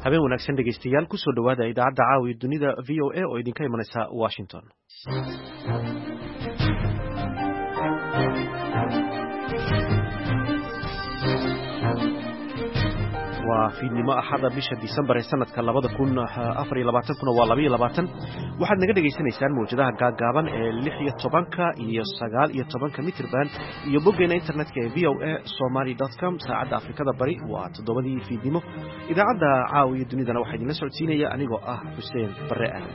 habeen wanaagsan dhegaystayaal ku soo dhawaada idaacadda caawi dunida VOA oo idinka imanaysa Washington. waa fiidnimo axada bisha Disembar ee sanadka 2024 waa 22 waxaad naga dhageysanaysaan mowjadaha gaagaaban ee 16 iyo 19 mitir band iyo boggeena internetka ee voasomali.com saacadda Afrikada Bari waa 7 fiidnimo. idaacadda caawiya dunidana waxaa idinla socodsiinaya anigoo ah Xuseen Barre Aadan.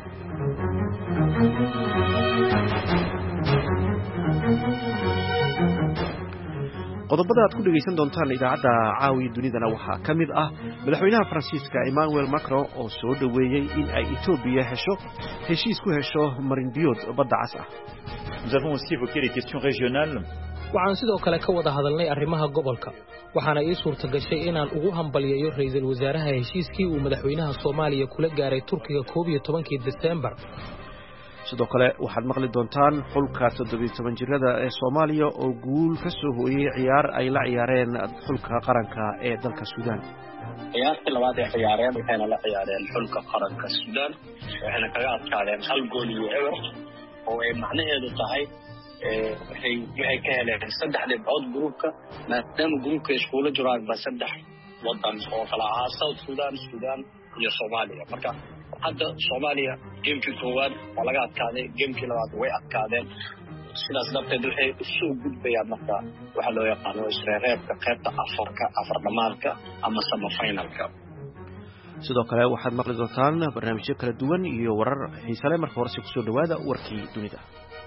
qodobada aad ku dhageysan doontaan idaacadda caawiya dunidana waxaa ka mid ah madaxweynaha Faransiiska Emmanuel Macron oo soo dhaweeyay in ay Ethiopia heshiis ku hesho marinbiyood badda cas ah. Nous avons aussi évoqué les questions régionales. waxaan sidoo kale ka wada hadalnay arrimaha gobolka waxaana ii suurta gashay inaan ugu hambaliyeeyo ra'iisul wasaaraha heshiiskii uu madaxweynaha Soomaaliya kula gaaray Turkiga 11 December. sidoo kale waxaad maqli doontaan xulka 17 jirada ee Soomaaliya oo guul ka soo hooyay ciyaar ay la ciyaareen xulka qaranka ee dalka Suudaan. ciyaartii labaad ee ciyaareen waxayna la ciyaareen xulka qaranka Suudaan waxayna kaga adkaadeen 1 gool iyo eber oo ay macnaheedu tahay waxay ka heleen 3 dhibcood groupka maadaama groupka iskuula jiraan ba 3 wadan oo kala ah South Sudan iyo Soomaaliya. marka hadda Soomaaliya gamekii koowaad waa laga adkaaday, gamekii labaad way adkaadeen, sidaas darteed waxay soo gudbayaan marka waxa loo yaqaan isreebka qaybta afar dhamaadka ama semi-finalka. sidoo kale waxaad maqli doontaan barnaamijyo kala duwan iyo warar xiiso leh. marka hore ku soo dhawaada warkii dunida.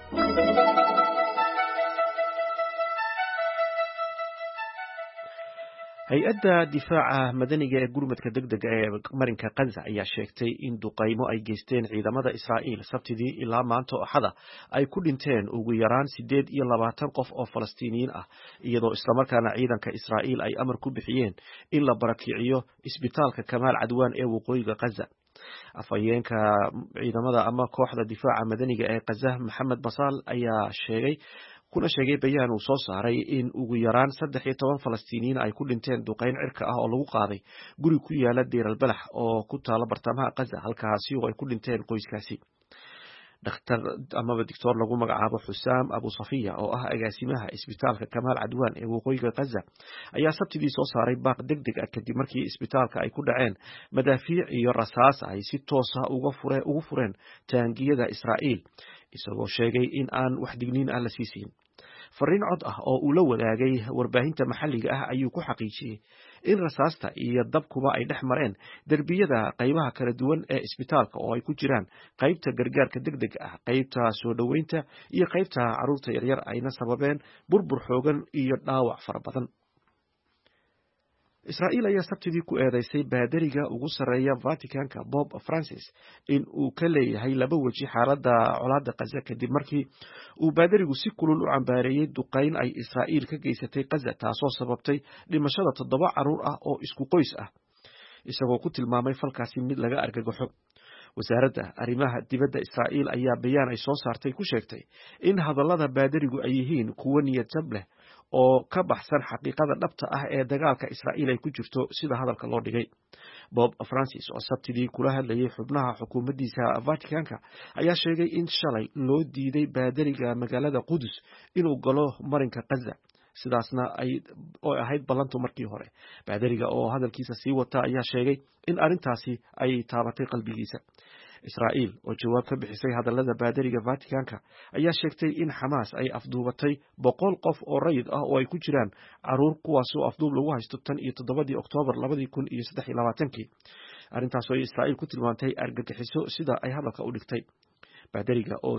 hay-adda difaaca madaniga ee gurmadka degdega ee marinka Gaza ayaa sheegtay in duqaymo ay geysteen ciidamada Israa'iil sabtidii ilaa maanta Axada ay ku dhinteen ugu yaraan 28 qof oo Falastiiniyiin ah, iyadoo islamarkaana ciidanka Israa'iil ay amar ku bixiyeen in la barakiciyo isbitaalka Kamaal Cadwaan ee waqooyiga Gaza. afhayeenka ciidamada ama kooxda difaaca madaniga ee Gaza Maxamed Basaal ayaa sheegay bayaan uu soo saaray in ugu yaraan 13 Falastiiniyiin ay ku dhinteen duqeyn cirka ah oo lagu qaaday guri ku yaala Deir al-Balax oo ku taala bartamaha Gaza, halkaasi oo ay ku dhinteen qoyskaasi. dhakhtar ama doctor lagu magacaabo Xusaam Abu Safiya oo ah agaasimaha isbitaalka Kamaal Cadwaan ee waqooyiga Gaza ayaa sabtidii soo saaray baaq degdeg ah kadib markii isbitaalka ay ku dhaceen madaafiic iyo rasaas ay si toos ah ugu fureen taangiyada Israa'iil, isagoo sheegay in aan wax digniin ah la siisin. fariin cod ah oo uu la wadaagay warbaahinta maxalliga ah ayuu ku xaqiijiyay in rasaasta iyo dabkuba ay dhex mareen derbiyada qaybaha kala duwan ee isbitaalka oo ay ku jiraan qaybta gargaarka degdega ah, qaybta soo dhaweynta iyo qaybta carruurta yaryar, ayna sababeen burbur xoogan iyo dhaawac fara badan. Israa'iil ayaa sabtidii ku eedeysay baadariga ugu sareeya Vaticanka Pope Francis in uu ka leeyahay laba waji xaaladda colaadda Gaza kadib markii uu baadarigu si kulul u cambaareeyay duqeyn ay Israa'iil ka geysatay Gaza taasoo sababtay dhimashada 7 carruur ah oo isku qoys ah, isagoo ku tilmaamay falkaasi mid laga argagaxo. wasaaradda arrimaha dibadda Israa'iil ayaa bayaan ay soo saartay ku sheegtay in hadallada baadarigu ay yihiin kuwo niyad jab leh oo ka baxsan xaqiiqada dhabta ah ee dagaalka Israa'iil ay ku jirto, sida hadalka loo dhigay. Pope Francis oo sabtidii kula hadlayay xubnaha xukuumaddiisa Vaticanka ayaa sheegay in shalay loo diiday baadariga magaalada Qudus inuu galo marinka Gaza, sidaasna ay ahayd ballantu markii hore. baadariga oo hadalkiisa sii wata ayaa sheegay in arrintaasi ay taabatay qalbigiisa. Israa'iil oo jawaab ka bixisay hadallada baadariga Vaticanka ayaa sheegtay in Xamaas ay afduubatay 100 qof oo rayid ah oo ay ku jiraan carruur, kuwaas oo afduub lagu haysto 7 Oktoobar 2023. arrintaas oo Israa'iil ku tilmaantay argagixiso sida ay hadalka u dhigtay. baadariga oo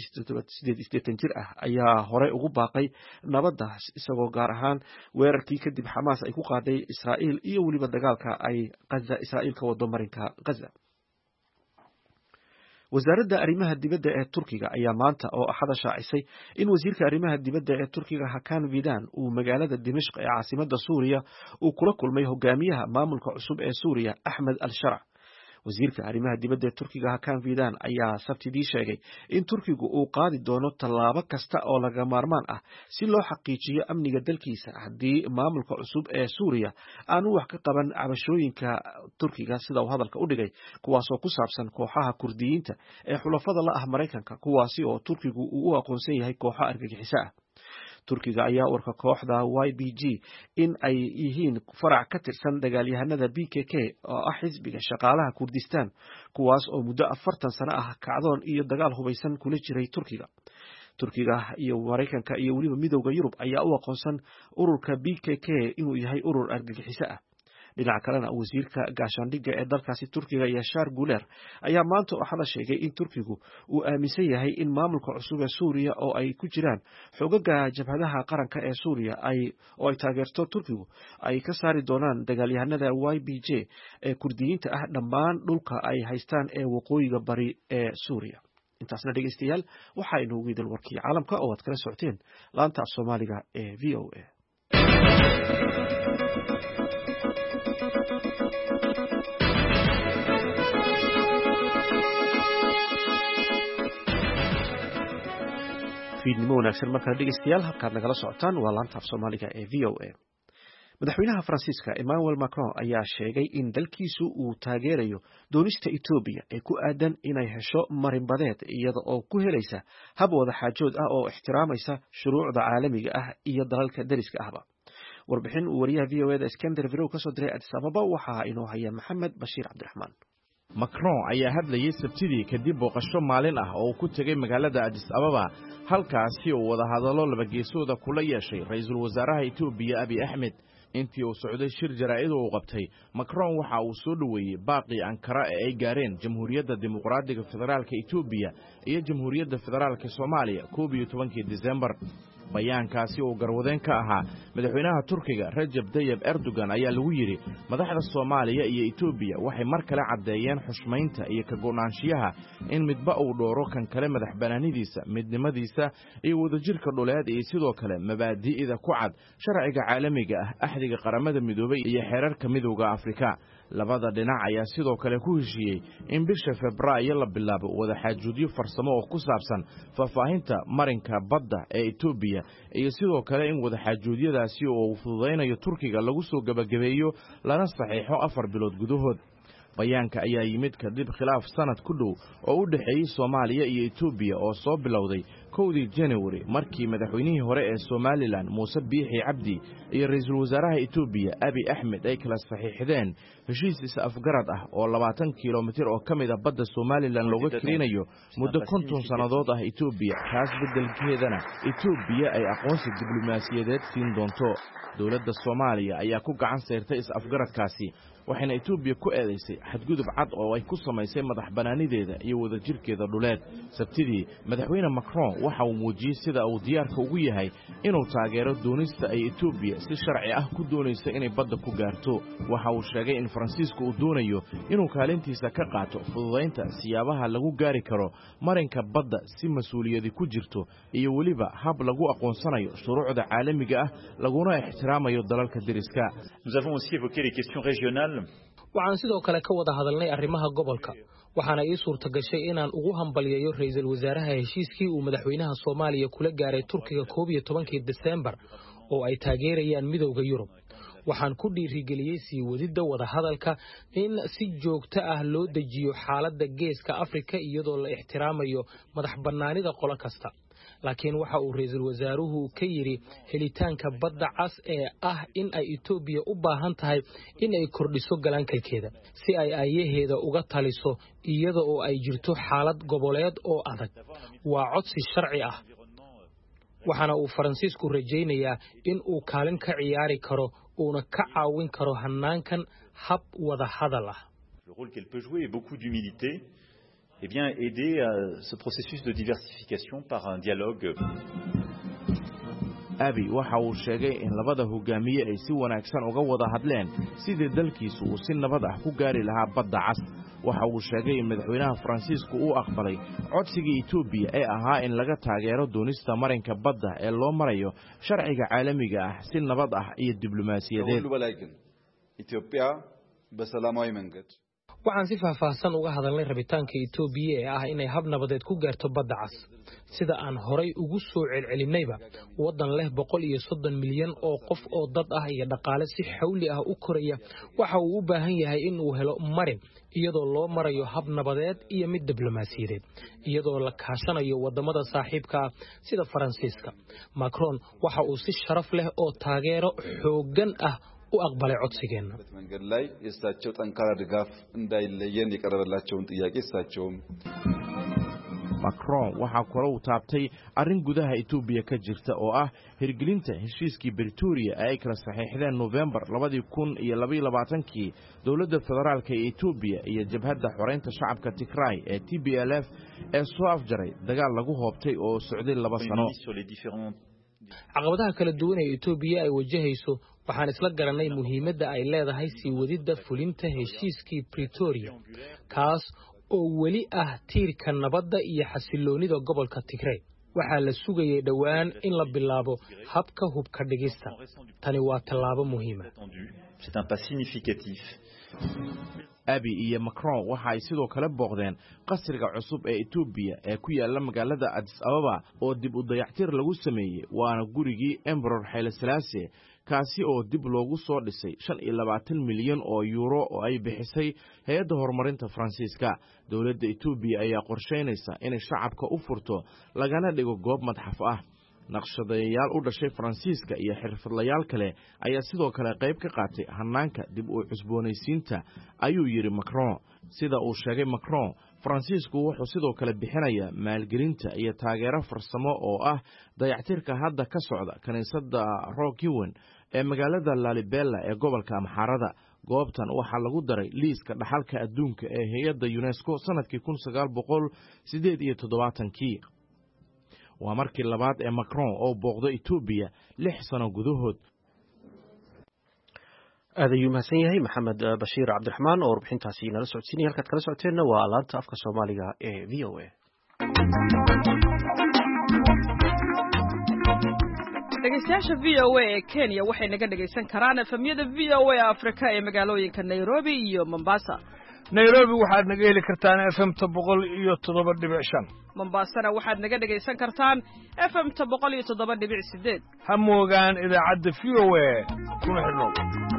88 jir ah ayaa hore ugu baaqay nabadda, isagoo gaar ahaan weerarkii kadib Xamaas ay ku qaaday Israa'iil iyo weliba dagaalka ay Israa'iil ka wado marinka Gaza. wasaaradda arrimaha dibadda ee Turkiga ayaa maanta oo Axada shaacisay in wasiirka arrimaha dibadda ee Turkiga Hakan Fidan uu magaalada Dimashq ee caasimadda Suuriya uu kula kulmay hogaamiyaha maamulka cusub ee Suuriya Ahmed al-Shara. wasiirka arrimaha dibadda Turkiga Hakan Fidan ayaa sabtidii sheegay in Turkigu uu qaadi doono tallaabo kasta oo laga maarmaan ah si loo xaqiijiyo amniga dalkiisa haddii maamulka cusub ee Suuriya aanu wax ka qaban cabashooyinka Turkiga sida uu hadalka u dhigay kuwaasoo ku saabsan kooxaha Kurdiyiinta ee xulafada la ah Mareykanka kuwaasi oo Turkigu uu u aqoonsan yahay kooxo argagixiso ah. Turkiga ayaa warka kooxda YPG in ay yihiin farac ka tirsan dagaalyahanada PKK oo ah xisbiga shaqaalaha Kurdistaan kuwaas oo muddo 40 sano ah kacdoon iyo dagaal hubeysan kula jiray Turkiga iyo Mareykanka iyo waliba midowga Yurub ayaa u aqoonsan ururka PKK inuu yahay urur argagixiso ah. dhinaca kalena wasiirka gaashaandhigga ee dalkaasi Turkiga Yashar Guler ayaa maanta waxaa la sheegay in Turkigu uu aaminsan yahay in maamulka cusub ee Suuriya oo ay ku jiraan xogaga jabhadaha qaranka ee Suuriya oo ay taageerto Turkigu ay ka saari doonaan dagaalyahanada YPG ee Kurdiyiinta ah dhammaan dhulka ay haystaan ee waqooyiga bari ee Suuriya. intaasna dhegeystayaal waxaa inoogu idil warkii caalamka oo aad kala socoteen laanta Soomaaliga ee VOA. fiidnimo wanaagsan markale dhegeystayaal halkaad nagala socotaan waa laanta Soomaaliga ee VOA. madaxweynaha Faransiiska Emmanuel Macron ayaa sheegay in dalkiisu uu taageerayo doonista Ethiopia ee ku aadan inay hesho marinbadeed iyada oo ku helaysa hab wada xaajood ah oo ixtiraamaysa shuruucda caalamiga ah iyo dalalka dariska ahba. warbixin uu wariyaha VOA Iskandar Virow ka soo diray Addis Ababa waxaa inoo haya Maxamed Bashiir Cabdiraxmaan. Macron ayaa hadlayay sabtidii kadib booqasho maalin ah oo ku tagay magaalada Addis Ababa halkaasi oo wada hadallo laba geesooda kula yeeshay ra'iisul wasaaraha Ethiopia Abiy Ahmed. intii uu socday shir jaraa'id oo qabtay Macron waxa uu soo dhaweeyay baaqi Ankara ee ay gaareen Jamhuuriyadda Dimuqraadiga Federaalka Ethiopia iyo Jamhuuriyadda Federaalka Soomaaliya 12 December. bayaankaasi oo garwadeen ka ahaa madaxweynaha Turkiga Recep Tayyip Erdogan ayaa lagu yiri madaxda Soomaaliya iyo Ethiopia waxay mar kale cadeeyeen xushmaynta iyo ka go'naanshiyaha in midba uu dhooro kan kale madax banaanidiisa midnimadiisa iyo wadajirka dhuleed iyo sidoo kale mabaadi'da ku cad sharciga caalamiga ah axdiga qaramada midoobay iyo xeerarka midowga Afrika. labada dhinac ayaa sidoo kale ku heshiiyey in bisha Febraayo la bilaabo wada xaajoodyo farsamo oo ku saabsan faahfaahinta marinka badda ee Ethiopia iyo sidoo kale in wada xaajoodyadaasi oo fududeynayo Turkiga lagu soo gabagabeeyo lana saxiixo 4 bilood gudahood. bayaanka ayaa yimid kadib khilaaf sanad ku dhow oo u dhaxeeyay Soomaaliya iyo Ethiopia oo soo bilowday 1 January markii madaxweynihii hore ee Somaliland Muuse Biixi Cabdi iyo ra'iisul wasaaraha Ethiopia Abiy Ahmed ay kala saxiixdeen heshiis is-afgarad ah oo 20 kiiloomitir oo kamid ah badda Somaliland looga kirinayo muddo 50 sanadood ah Ethiopia taas bedelkeedana Ethiopia ay aqoonsi diblomaasiyadeed siin doonto. dowladda Soomaaliya ayaa ku gacan saartay is-afgaradkaasi waxayna Ethiopia ku eedeysay xadgudub cad oo ay ku samaysay madax banaanideeda iyo wadajirkeeda dhuleed. sabtidii madaxweyne Macron waxa uu muujiyay sida uu diyaarka ugu yahay inuu taageero doonista ay Ethiopia si sharci ah ku doonayso inay badda ku gaarto. waxa uu sheegay in Faransiisku uu doonayo inuu kaalintiisa ka qaato fududeynta siyaabaha lagu gaari karo marinka badda si mas'uuliyadi ku jirto iyo waliba hab lagu aqoonsanayo shuruucda caalamiga ah laguna ixtiraamayo dalalka dariska. Nous avons aussi évoqué les questions régionales. waxaan sidoo kale ka wada hadalnay arrimaha gobolka waxaana ii suurta gashay inaan ugu hambaliyeeyo ra'iisul wasaaraha heshiiskii uu madaxweynaha Soomaaliya kula gaaray Turkiga 12 December oo ay taageerayaan midowga Yurub. waxaan ku dhiirigeliyay sii wadida wada hadalka in si joogto ah loo dejiyo xaaladda geeska Afrika iyadoo la ixtiraamayo madax bannaanida qolo kasta. laakiin waxa uu ra'iisul wasaaruhu ka yiri helitaanka badda cas ee ah in ay Ethiopia u baahan tahay in ay kordhiso galankalkeeda si ay ayaheeda uga taliso iyada oo ay jirto xaalad goboleed oo adag. waa codsi sharci ah waxaana uu Faransiisku rajaynayaa in uu kaalin ka ciyaari karo uuna ka caawin karo hanaankan hab wada hadal ah. Le rôle qu'elle peut jouer est beaucoup d'humilité. Eh bien, aider à ce processus de diversification par un dialogue. Abiy waxa uu sheegay in labada hogaamiye ay si wanaagsan uga wada hadleen sidii dalkiisu uu si nabad ah ku gaari lahaa badda cas. waxa uu sheegay in madaxweynaha Faransiisku uu aqbalay codsiga Ethiopia ee ahaa in laga taageero doonista marinka badda ee loo marayo sharciga caalamiga ah si nabad ah iyo diblomaasiyadeed. Ethiopia በሰላማዊ መንገድ waxaan si faahfaahsan uga hadalnay rabitaanka Itoobiya ee ah inay hab nabadeed ku gaarto badda cas sida aan horay ugu soo celcelinayba wadan leh 130 milyan oo qof oo dad ah iyo dhaqaale si xawli ah u koraya waxa uu u baahan yahay in uu helo marin iyadoo loo marayo hab nabadeed iyo mid diblomaasiyadeed iyadoo la kaashanayo wadamada saaxiibka sida Faransiiska. Macron waxa uu si sharaf leh oo taageero xoogan ah u aqbalay codsigeena. መንገድ ላይ የእሳቸው ጠንካራ ድጋፍ እንዳይለየን የቀረበላቸውን ጥያቄ እሳቸውም Macron waxa kale uu taabtay arrin gudaha Itoobiya ka jirta oo ah hirgelinta heshiiskii Pretoria ay kala saxiixdeen November 2022 dawladda federaalka ee Itoobiya iyo jabhadda xoreynta shacabka Tigray ee TPLF ee soo afjaray dagaal lagu hoobtay oo socday 2 sano. caqabadaha kala duwan ee Itoobiya ay wajahayso waxaan isla garanay muhiimadda ay leedahay sii wadida fulinta heshiiskii Pretoria kaas oo weli ah tiirka nabadda iyo xasiloonida gobolka Tigray. waxaa la sugayay dhawaan in la bilaabo habka hubka dhigista. tani waa tallaabo muhiim ah. C'est un pas significatif. Abiy iyo Macron waxa ay sidoo kale booqdeen qasriga cusub ee Itoobiya ee ku yaala magaalada Addis Ababa oo dib u dayactir lagu sameeyay waana gurigii Emperor Haile Selassie kaasi oo dib loogu soo dhisay 25 milyan oo euro oo ay bixisay hay'adda horumarinta Faransiiska. Dawladda Itoobiya ayaa qorsheynaysa inay shacabka u furto lagana dhigo goob madxaf ah. naqshadayaal u dhashay Faransiiska iyo xirfadlayaal kale ayaa sidoo kale qayb ka qaatay hanaanka dib u cusboonaysiinta ayuu yiri Macron. sida uu sheegay Macron, Faransiisku wuxuu sidoo kale bixinayaa maalgelinta iyo taageero farsamo oo ah dayactirka hadda ka socda kaniisadda Rokiwen ee magaalada Lalibela ee gobolka Amxaarada. goobtan waxaa lagu daray liiska dhaxalka adduunka ee hay'adda UNESCO sanadkii 1978. waa markii labaad ee Macron oo booqdo Itoobiya 6 sano gudahood. aadayuu mahadsan yahay Maxamed Bashiir Cabdiraxmaan oo warbixintaasi nala socodsiinaya. halkaad kala socoteenna waa laanta afka Soomaaliga ee VOA. dhegeystayaasha VOA ee Kenya waxay naga dhegeysan karaan efemyada VOA Afrika ee magaalooyinka Nairobi iyo Mombasa. Nairobi waxaad naga heli kartaan FM 107.5. Mombasana waxaad naga dhegeysan kartaan FM 107.8. ha moogaan idaacadda VOA kuna xidhnow.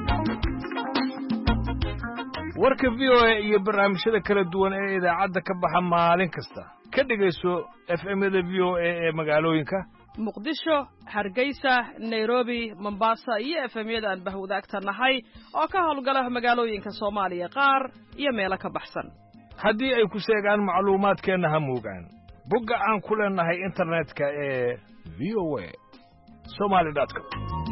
warka VOA iyo barnaamijyada kala duwan ee idaacadda ka baxa maalin kasta ka dhegeyso FM-yada VOA ee magaalooyinka Muqdisho, Hargeysa, Nairobi, Mombasa iyo FM-yada aan bahwadaagta nahay oo ka howlgala magaalooyinka Soomaaliya qaar iyo meelo ka baxsan. haddii ay ku sheegaan macluumaadkeena ha moogaan bogga aan ku leenahay internetka ee voasomali.com.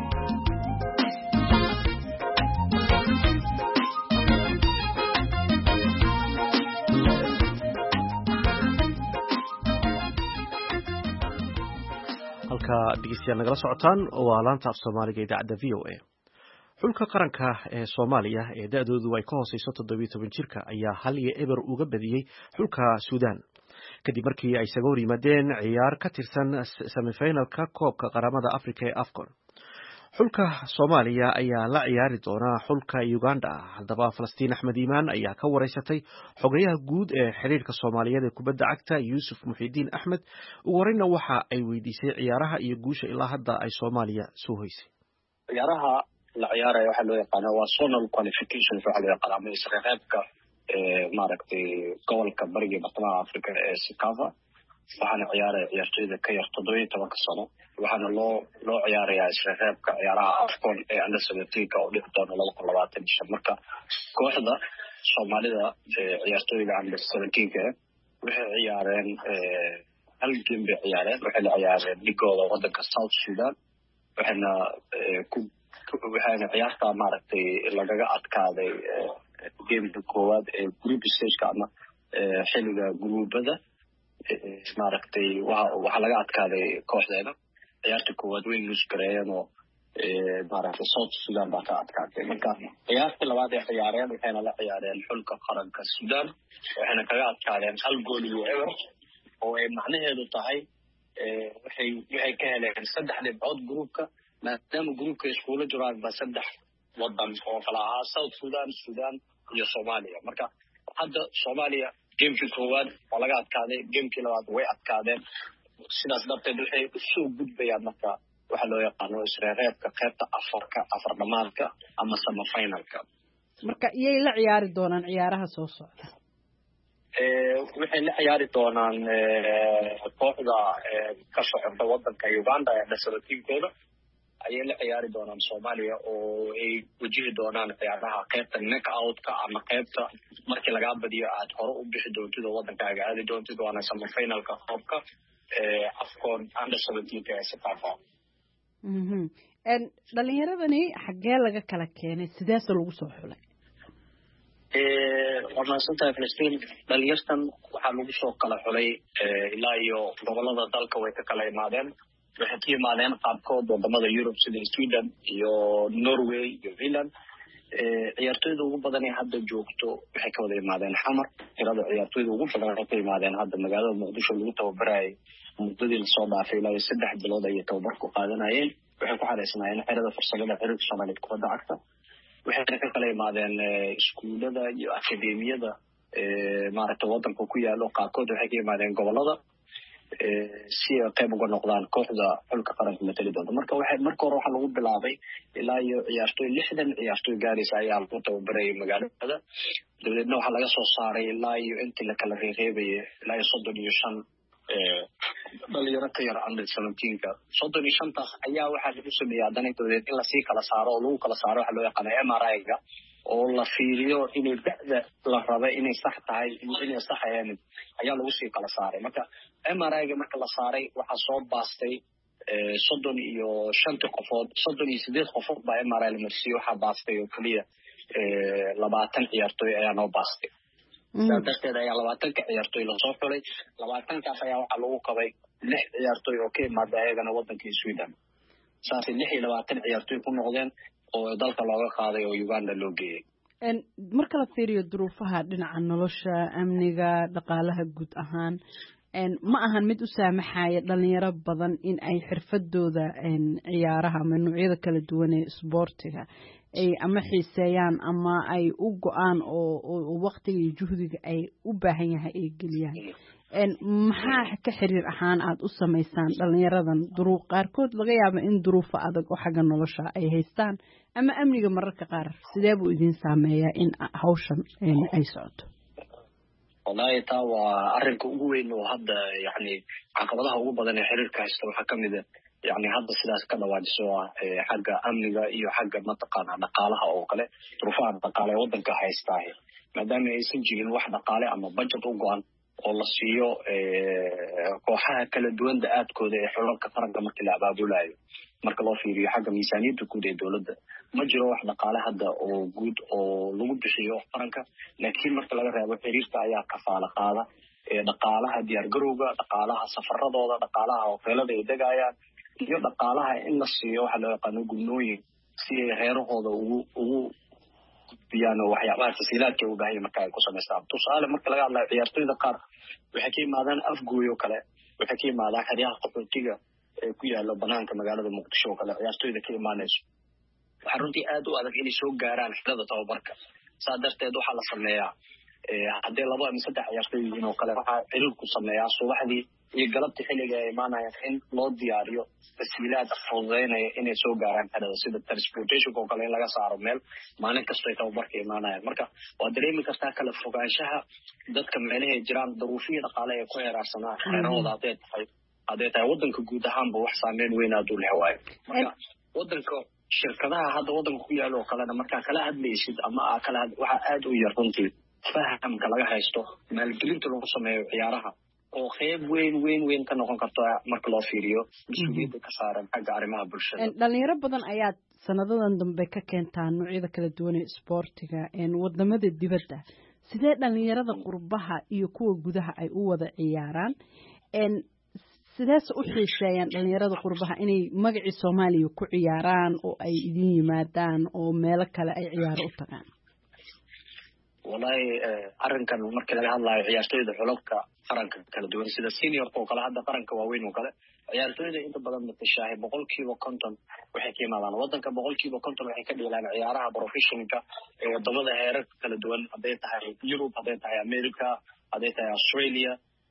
halka dhegeystayaal nagala socotaan waa laanta af Soomaaliga idaacadda VOA. xulka qaranka ee Soomaaliya ee da'doodu ay ka hooseyso 17 jirka ayaa 1-0 uga badiyay xulka Suudaan kadib markii ay isaga hor yimaadeen ciyaar ka tirsan semifinalka koobka qaramada Afrika ee AFCON. xulka Soomaaliya ayaa la ciyaari doona xulka Uganda. haddaba Falastiin Axmed Iimaan ayaa ka wareysatay xogayaha guud ee xiriirka Soomaaliyeed ee kubadda cagta Yuusuf Muxidiin Axmed. ugu horeyna waxa ay weydiisay ciyaaraha iyo guusha ilaa hadda ay Soomaaliya soo hoysay. ciyaaraha la ciyaarayo waxa loo yaqaan waa zonal qualification waxa loo yaqaan ama isreebka maaragtay gobolka bariga bartamaha Afrika ee Sikafa. waxaana ciyaaraya ciyaartoyda ka yar 17 sano. waxaana loo ciyaarayaa isreebka ciyaaraha AFCON ee under 17 oo dhici doona 2025. marka kooxda Soomaalida ciyaartoyda under 17 waxay ciyaareen hal game bay ciyaareen. waxay la ciyaareen ligooda wadanka South Sudan. waxaana ciyaarta maaragtay lagaga adkaaday gameka koowaad ee group stage ama xilliga gruubada. maaragtay waxa laga adkaaday kooxdeeda. ciyaarta koowaad way lose gareeyeen oo maaragtay South Sudan baa ka adkaatay. marka ciyaarta labaad ee ciyaareen waxayna la ciyaareen xulka qaranka Sudan. waxayna kaga adkaadeen 1-0 oo ay macnaheedu tahay waxay ka heleen 3 dhibcood gruubka maadaama gruubka iskuula jiraan ba 3 wadan oo kala ah South Sudan, Sudan iyo Soomaaliya. marka hadda Soomaaliya gamekii koowaad waa laga adkaaday, gamekii labaad way adkaadeen. Sidaas darteed waxay u soo gudbayaan marka waxa loo yaqaano isreereebka qaybta afar dhamaadka ama semifinalka. marka iyay la ciyaari doonaan ciyaaraha soo socda. waxay la ciyaari doonaan kooxda ka socota wadanka Uganda ee national teamkooda ayay la ciyaari doonaan Soomaaliya oo ay wajihi doonaan ciyaaraha qaybta knockout-ka ama qaybta markii laga badiyo aad hore u bixi doontid wadankaaga aad doontid waana semifinalka koobka AFCON under-17 ee Sekafa. dhalinyaradani xaggee laga kala keenay sidaas lagu soo xulay? warnaasanta Filistiin dhalinyartan waxaa lagu soo kala xulay ilaa iyo gobolada dalka way ka kala imaadeen. waxay ka yimaadeen qaabkood wadamada Europe sida Sweden iyo Norway iyo Finland. ciyaartoyda ugu badan ee hadda joogto waxay ka wada yimaadeen xamar. tirada ciyaartoyda ugu badan waxay ka yimaadeen hadda magaalada Muqdisho lagu tababarayay muddadii la soo dhaafay ilaa 3 bilood ay tababar ku qaadanayeen. waxay ku xareysnaayeen xirada farsamada xiriirka Soomaaliyeed kubadda cagta. waxay ka kala yimaadeen iskuulada iyo akademiyada maaragtay wadanka ku yaalo qaarkood waxay ka yimaadeen gobolada si ay qayb uga noqdaan kooxda xulka qaranka matali doonta. marka hore waxaa lagu bilaabay ilaa iyo ciyaartoy 60 ciyaartoy gaaraysa ayaa lagu tababarayay magaalada. dabadeedna waxaa laga soo saaray ilaa iyo intii la kala reereebayay ilaa iyo 35 dhalinyaro ka yar under 17-ka 35taas ayaa waxaa lagu sameeyay haddana dabadeed in lasii kala saaro oo lagu kala saaro waxa loo yaqaano MRI-ga oo la fiiriyo inay da'da la raba inay sax tahay inay sax ahayn ayaa lagu sii kala saaray. marka MRI-ga marka la saaray waxaa soo baastay 35 qofood 38 qofood baa MRI la marsiiyay. waxaa baastay oo kaliya 20 ciyaartoy ayaa noo baastay. sidaa darteed ayaa 20 ciyaartoy la soo xulay. 20kaas ayaa waxaa lagu qabay 6 ciyaartoy oo ka imaada ayagana wadankii Sweden. saasay 26 ciyaartoy ku noqdeen oo dalka looga qaaday oo Uganda loo geeyay. marka la fiiriyo duruufaha dhinaca nolosha amniga dhaqaalaha guud ahaan ma ahan mid u saamaxaya dhalinyaro badan in ay xirfadooda ciyaaraha ama noocyada kala duwan ee isboortiga ay ama xiiseeyaan ama ay u go'aan oo waqtiga iyo juhdiga ay u baahan yahay ay geliyaan. maxaa ka xiriir ahaan aad u samaysaan dhalinyaradan qaarkood laga yaabo in duruufo adag oo xagga nolosha ay haystaan ama amniga mararka qaar sidee buu idin saameeyaa in hawshan ay socoto? wallahi taa waa arrinka ugu weyn oo hadda yani caqabadaha ugu badan ee xiriirka haysta waxaa kamid ah yani hadda sidaas ka dhawaajiso xagga amniga iyo xagga mataqaana dhaqaalaha oo kale. duruufaha dhaqaale ee wadanka haystaa maadaama aysan jirin wax dhaqaale ama budget u go'an oo la siiyo kooxaha kala duwan da'aadkooda ee xulalka qaranka markii la abaabulayo. marka loo fiiriyo xagga miisaaniyadda guud ee dowladda ma jiro wax dhaqaale hadda oo guud oo lagu bixiyo qaranka. laakiin marka laga reebo xiriirka ayaa kafaala qaada dhaqaalaha diyaargarowga, dhaqaalaha safaradooda, dhaqaalaha hoteelada ay degayaan iyo dhaqaalaha in la siiyo waxa loo yaqaano gudnooyin si ay reerahooda ugu gudbiyaan oo waxyaabaha tasiilaadka u baahan marka ay ku samaystaan. tusaale marka laga hadlayo ciyaartoyda qaar waxay ka yimaadaan afgooyo kale, waxay ka yimaadaan xeryaha qaxootiga ee ku yaalo banaanka magaalada Muqdisho kale. ciyaartoyda ka imaanayso waxaa runtii aad u adag inay soo gaaraan xilada tababarka. saa darteed waxaa la sameeyaa haddii 2 ama 3 ciyaartoy yihiin oo kale waxaa xiriirku sameeyaa subaxdii iyo galabtii xilliga ay imaanayaan in loo diyaariyo tasiilaad fududeynaya inay soo gaaraan xilada sida transportation oo kale in laga saaro meel maalin kasta ay tababarka imaanayaan. marka waa dareemi kartaa kala fogaanshaha dadka meelahay jiraan duruufihii dhaqaale ee ku heeraarsanaa xeerahooda hadday tahay wadanka guud ahaanba wax saameyn weyn aad u leh waayo. marka wadanka shirkadaha hadda wadanka ku yaalo oo kalena markaa kala hadlaysid ama waxaa aad u yar runtii fahamka laga haysto maalgelinta lagu sameeyo ciyaaraha oo qayb weyn ka noqon karto marka loo fiiriyo mas'uuliyadda ka saaran xagga arrimaha bulshada. dhalinyaro badan ayaa sanadadan dambe ka keentaa noocyada kala duwan ee isboortiga wadamada dibadda. sidee dhalinyarada qurbaha iyo kuwa gudaha ay u wada ciyaaraan? sidaas u xiiseeyaan dhalinyarada qurbaha inay magacii Soomaaliya ku ciyaaraan oo ay idin yimaadaan oo meelo kale ay ciyaaro u tagaan? wallahi arrinkan markii laga hadlayo ciyaartooyda xulka qaranka kala duwan sida senior oo kale hadda qaranka waaweyn oo kale ciyaartooyda inta badan matashahay 50% waxay ka yimaadaan wadanka 50% waxay ka dhigaan ciyaaraha professionalka ee wadamada heerarka kala duwan haday tahay Europe haday tahay America haday tahay Australia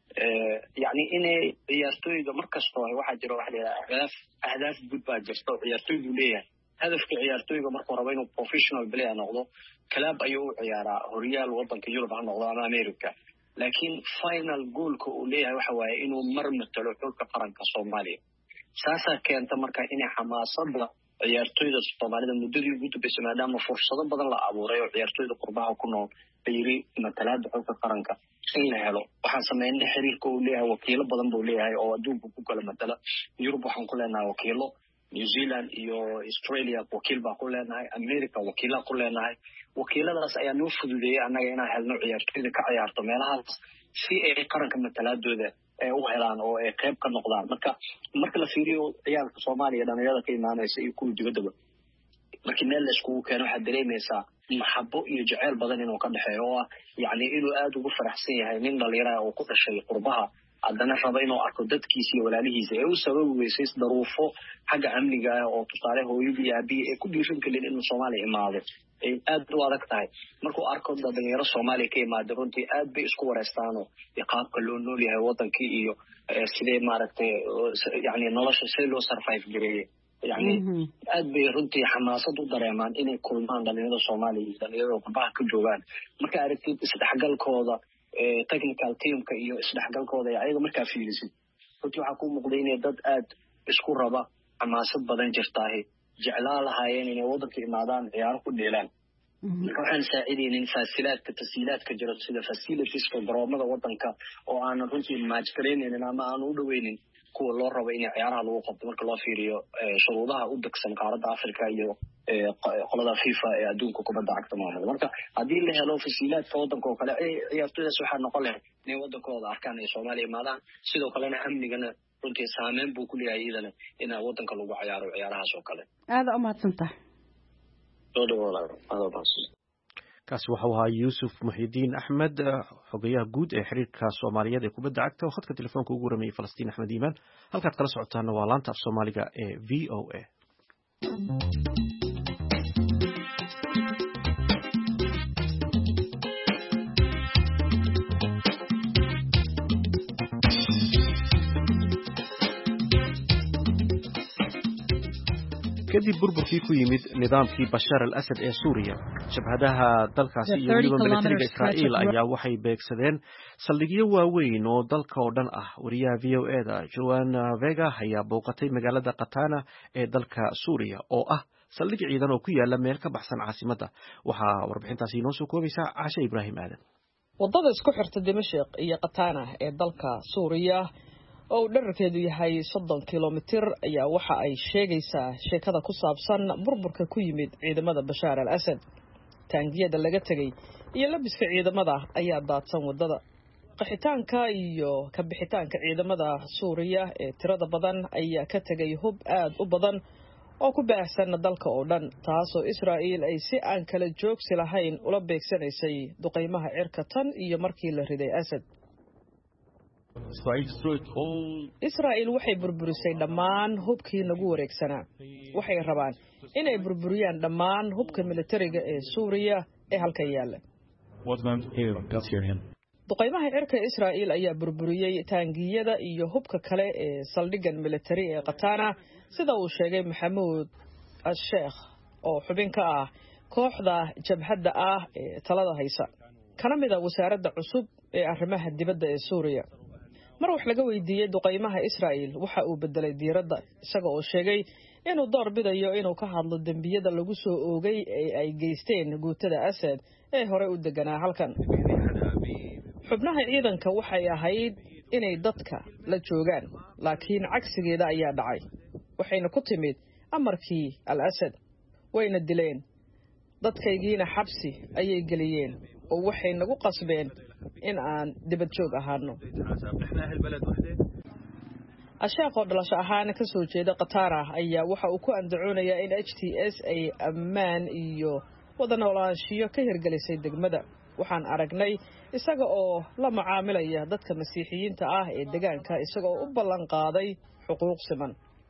يعني إني ciyaartooyda markasta waxa jira wax leeyahay ahdaaf guud baa jirta ciyaartooydu leeyahay hadafka ciyaartooyga markuu rabo inuu professional player noqdo club ayuu ciyaaraa horyaal wadanka Europe ha noqdo ama America laakiin final goalka uu leeyahay waxa waaye inuu mar matalo xulka qaranka Soomaaliya saasa keenta marka inay xamaasada ciyaartooyda Soomaalida muddadii ugu dambeysay maadaama fursado badan la abuuray oo ciyaartooyda qurbaha ku nool bayri matalaada xulka qaranka in la helo waxaan sameynay xiriirka uu leeyahay wakiilo badan buu leeyahay oo adduunka ku kala matala Europe waxaan ku leenahay wakiilo New Zealand iyo Australia wakiil baa ku leenahay America wakiila ku leenahay wakiiladaas ayaa noo fududeeyay anaga inaan helno ciyaartooyda ka ciyaarto meelahaas si ay qaranka matalaadooda ay u helaan oo ay qayb ka noqdaan marka la fiiriyo ciyaarka Soomaaliya dhalinyarada ka imaanaysa iyo kuwa dibadda markii meel la isku keeno waxa dareemaysaa maxabo iyo jacayl badan inuu ka dhaxeeyo oo yani inuu aad ugu faraxsan yahay nin dhalinyaro oo ku dhashay qurbaha haddana raba inuu arko dadkiisa iyo walaalihiisa ee uu sabab weysay daruufo xagga amniga oo tusaale hooyadii aabi ee ku dhiiran kalin inuu Soomaaliya imaado ay aad u adag tahay markuu arko dhalinyaro Soomaaliya ka imaado runtii aad bay isku wareystaan oo qaabka loo nool yahay wadankii iyo sidee maaragtay yani nolosha si loo survive gareeyay يعني aad bay runtii xamaasad u dareemaan inay kulmaan dhalinyarada Soomaaliyeed dhalinyarada qurbaha ka joogaan marka aragtid isdhexgalkooda technical teamka iyo isdhexgalkooda ayaga marka fiirisid runtii waxa ku muuqday inay dad aad isku raba xamaasad badan jirtaahay jeclaan lahaayeen inay wadanka imaadaan ciyaar ku dheelaan marka waxaan saacideynay tasiilaadka jira sida facilitieska garoomada wadanka oo aan runtii match training ama aan u dhaweynin kuwa loo rabo in ciyaaraha lagu qabto marka loo fiiriyo shuruudaha u degsan qaaradda Afrika iyo qolada FIFA ee adduunka kubadda cagta maamulka marka hadii la helo fasiilaadka wadanka oo kale ciyaartooydaas waxa noqon lahayd inay wadankooda arkaan ay Soomaaliya imaadaan sidoo kalena amnigana runtii saameyn buu ku leeyahay idana in wadanka lagu ciyaaro ciyaarahaas oo kale aad u mahadsantahay kaasi waxa uu ahaa Yuusuf Muxidiin Axmed xogayaha guud ee xiriirka Soomaaliyeed ee kubadda cagta oo khadka telefoonka ugu waramay Falastiin Axmed Iimaan halkaad kala socotaana waa laanta af Soomaaliga ee VOA kadib burburkii ku yimid nidaamkii Bashar al-Assad ee Suuriya shabhadaha dalkaasi iyo weliba militariga Israa'iil ayaa waxay beegsadeen saldhigyo waaweyn oo dalka oo dhan ah wariyaha VOA-da Joanna Vega ayaa booqatay magaalada Qatana ee dalka Suuriya oo ah saldhig ciidan oo ku yaala meel ka baxsan caasimadda waxaa warbixintaasi inoo soo koobaysa Caasha Ibraahim Aadan wadada isku xirta Dimashq iyo Qatana ee dalka Suuriya oo dhererkeedu yahay 30 kilomitir ayaa waxa ay sheegaysaa sheekada ku saabsan burburka ku yimid ciidamada Bashar al-Assad taangiyada laga tagay iyo labiska ciidamada ayaa daadsan wadada qaxitaanka iyo ka bixitaanka ciidamada Suuriya ee tirada badan ayaa ka tagay hub aad u badan oo ku baahsan dalka oo dhan taasoo Israa'iil ay si aan kala joogsi lahayn ula beegsanaysay duqeymaha cirka tan iyo markii la riday Assad Israa'iil waxay burburisay dhammaan hubkii nagu wareegsanaa waxay rabaan inay burburiyaan dhammaan hubka militariga ee Suuriya ee halka yaala duqeymaha cirka Israa'iil ayaa burburiyay taangiyada iyo hubka kale ee saldhigan militari ee Qatana sida uu sheegay Maxamuud al-Sheikh oo xubin ka ah kooxda jabhadda ah ee talada haysa kana mid ah wasaaradda cusub ee arrimaha dibadda ee Suuriya mar wax laga weydiiyay duqeymaha Israa'iil waxa uu bedelay diiradda isaga oo sheegay inuu door bidayo inuu ka hadlo dambiyada lagu soo oogay ee ay geysteen guutada Assad ee hore u deganaa halkan xubnaha ciidanka waxay ahayd inay dadka la joogaan laakiin cagsigeeda ayaa dhacay waxayna ku timid amarkii al-Assad wayna dileen dadkaygiina xabsi ayay geliyeen oo waxay nagu qasbeen in aan dibad joog ahaano ashaaqo dhalasho ahaan ka soo jeeda Qatara ayaa waxa uu ku andacoonayaa in HTS ay ammaan iyo wada noolaanshiyo ka hirgelisay degmada waxaan aragnay isaga oo la macaamilaya dadka masiixiyiinta ah ee deegaanka isaga oo u ballan qaaday xuquuq siman.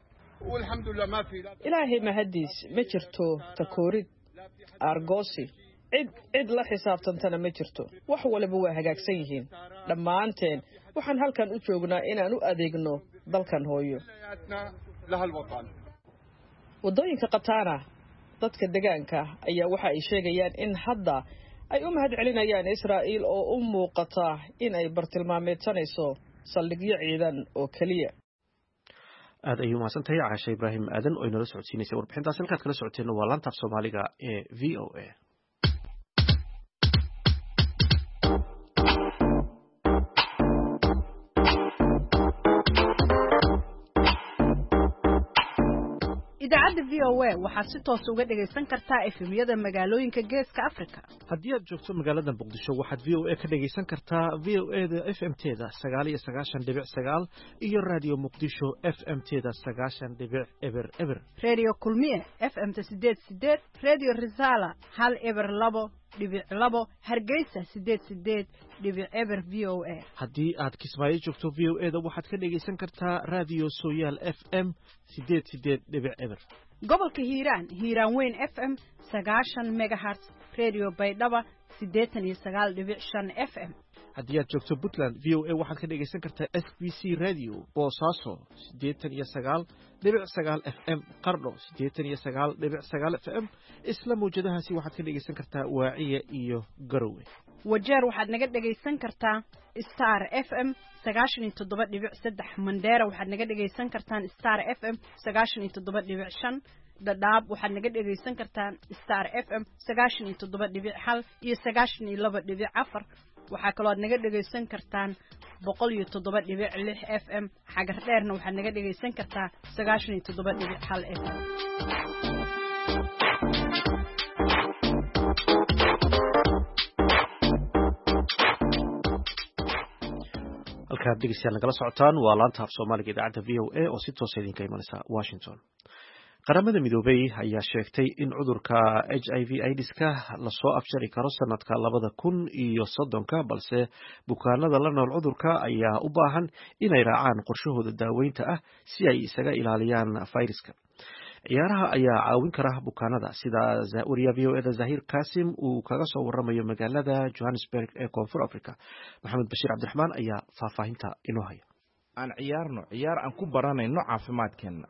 ilaahay mahadiis ma jirto takoorid argoosi cid la xisaabtantana ma jirto. wax waliba waa hagaagsan yihiin. dhammaanteen waxaan halkan u joognaa inaan u adeegno dalkan hooyo. waddooyinka Qataana dadka deegaanka ayaa waxa ay sheegayaan in hadda ay u mahad celinayaan Israa'iil oo u muuqata in ay bartilmaameedsanayso saldhigyo ciidan oo kaliya. aad ayuu mahadsantahay Caasha Ibraahim Aadan oo inala socodsiinaysa warbixintaas. halkaad kala socoteen waa laanta Soomaaliga ee VOA. idaacadda VOA waxaad si toos uga dhagaysan kartaa efemyada magaalooyinka Geeska Afrika. haddii aad joogto magaalada Muqdisho waxaad VOA ka dhagaysan kartaa VOA-da FM-teeda 99.9 iyo Radio Muqdisho FM-teeda 90.0. Radio Kulmiye FM-ta 88, Radio Risala 102.2, Hargeysa 88.0 VOA. haddii aad Kismaayo joogto VOA-da waxaad ka dhagaysan kartaa Radio Sooyaal FM 88.0. gobolka Hiiraan Weyn FM 90 MHz, Radio Baydhaba 89.5 FM. haddii aad joogto Puntland VOA waxaad ka dhagaysan kartaa SBC Radio Boosaaso 89.9 FM, Qardho 89.9 FM. isla mawjadahaasi waxaad ka dhagaysan kartaa Waaciya iyo Garowe. Wajeer waxaad naga dhagaysan kartaa Star FM 97.3, Mandera waxaad naga dhagaysan kartaan Star FM 97.5, Dadaab waxaad naga dhagaysan kartaan Star FM 97.1 iyo 92.4. waxaa kaloo aad naga dhagaysan kartaan 107.6 FM. xagar dheerna waxaad naga dhagaysan kartaa 97.1 FM. halkaad dhegeystayaal nagala socotaan waa laanta af Soomaaliga idaacadda VOA oo si toos idinka imanaysa Washington. qaramada midoobay ayaa sheegtay in cudurka HIV/AIDS-ka lasoo afjari karo sanadka 2030, balse bukaanada la nool cudurka ayaa u baahan inay raacaan qorshahooda daaweynta ah si ay isaga ilaaliyaan fayraska. ciyaaraha ayaa caawin kara bukaanada, sida wariyaha VOA-da Zahir Kasim uu kaga soo waramayo magaalada Johannesburg ee Koonfur Afrika. Maxamed Bashiir Cabdiraxmaan ayaa faahfaahinta inoo haya. aan ciyaarno ciyaar aan ku baranayno caafimaadkeena.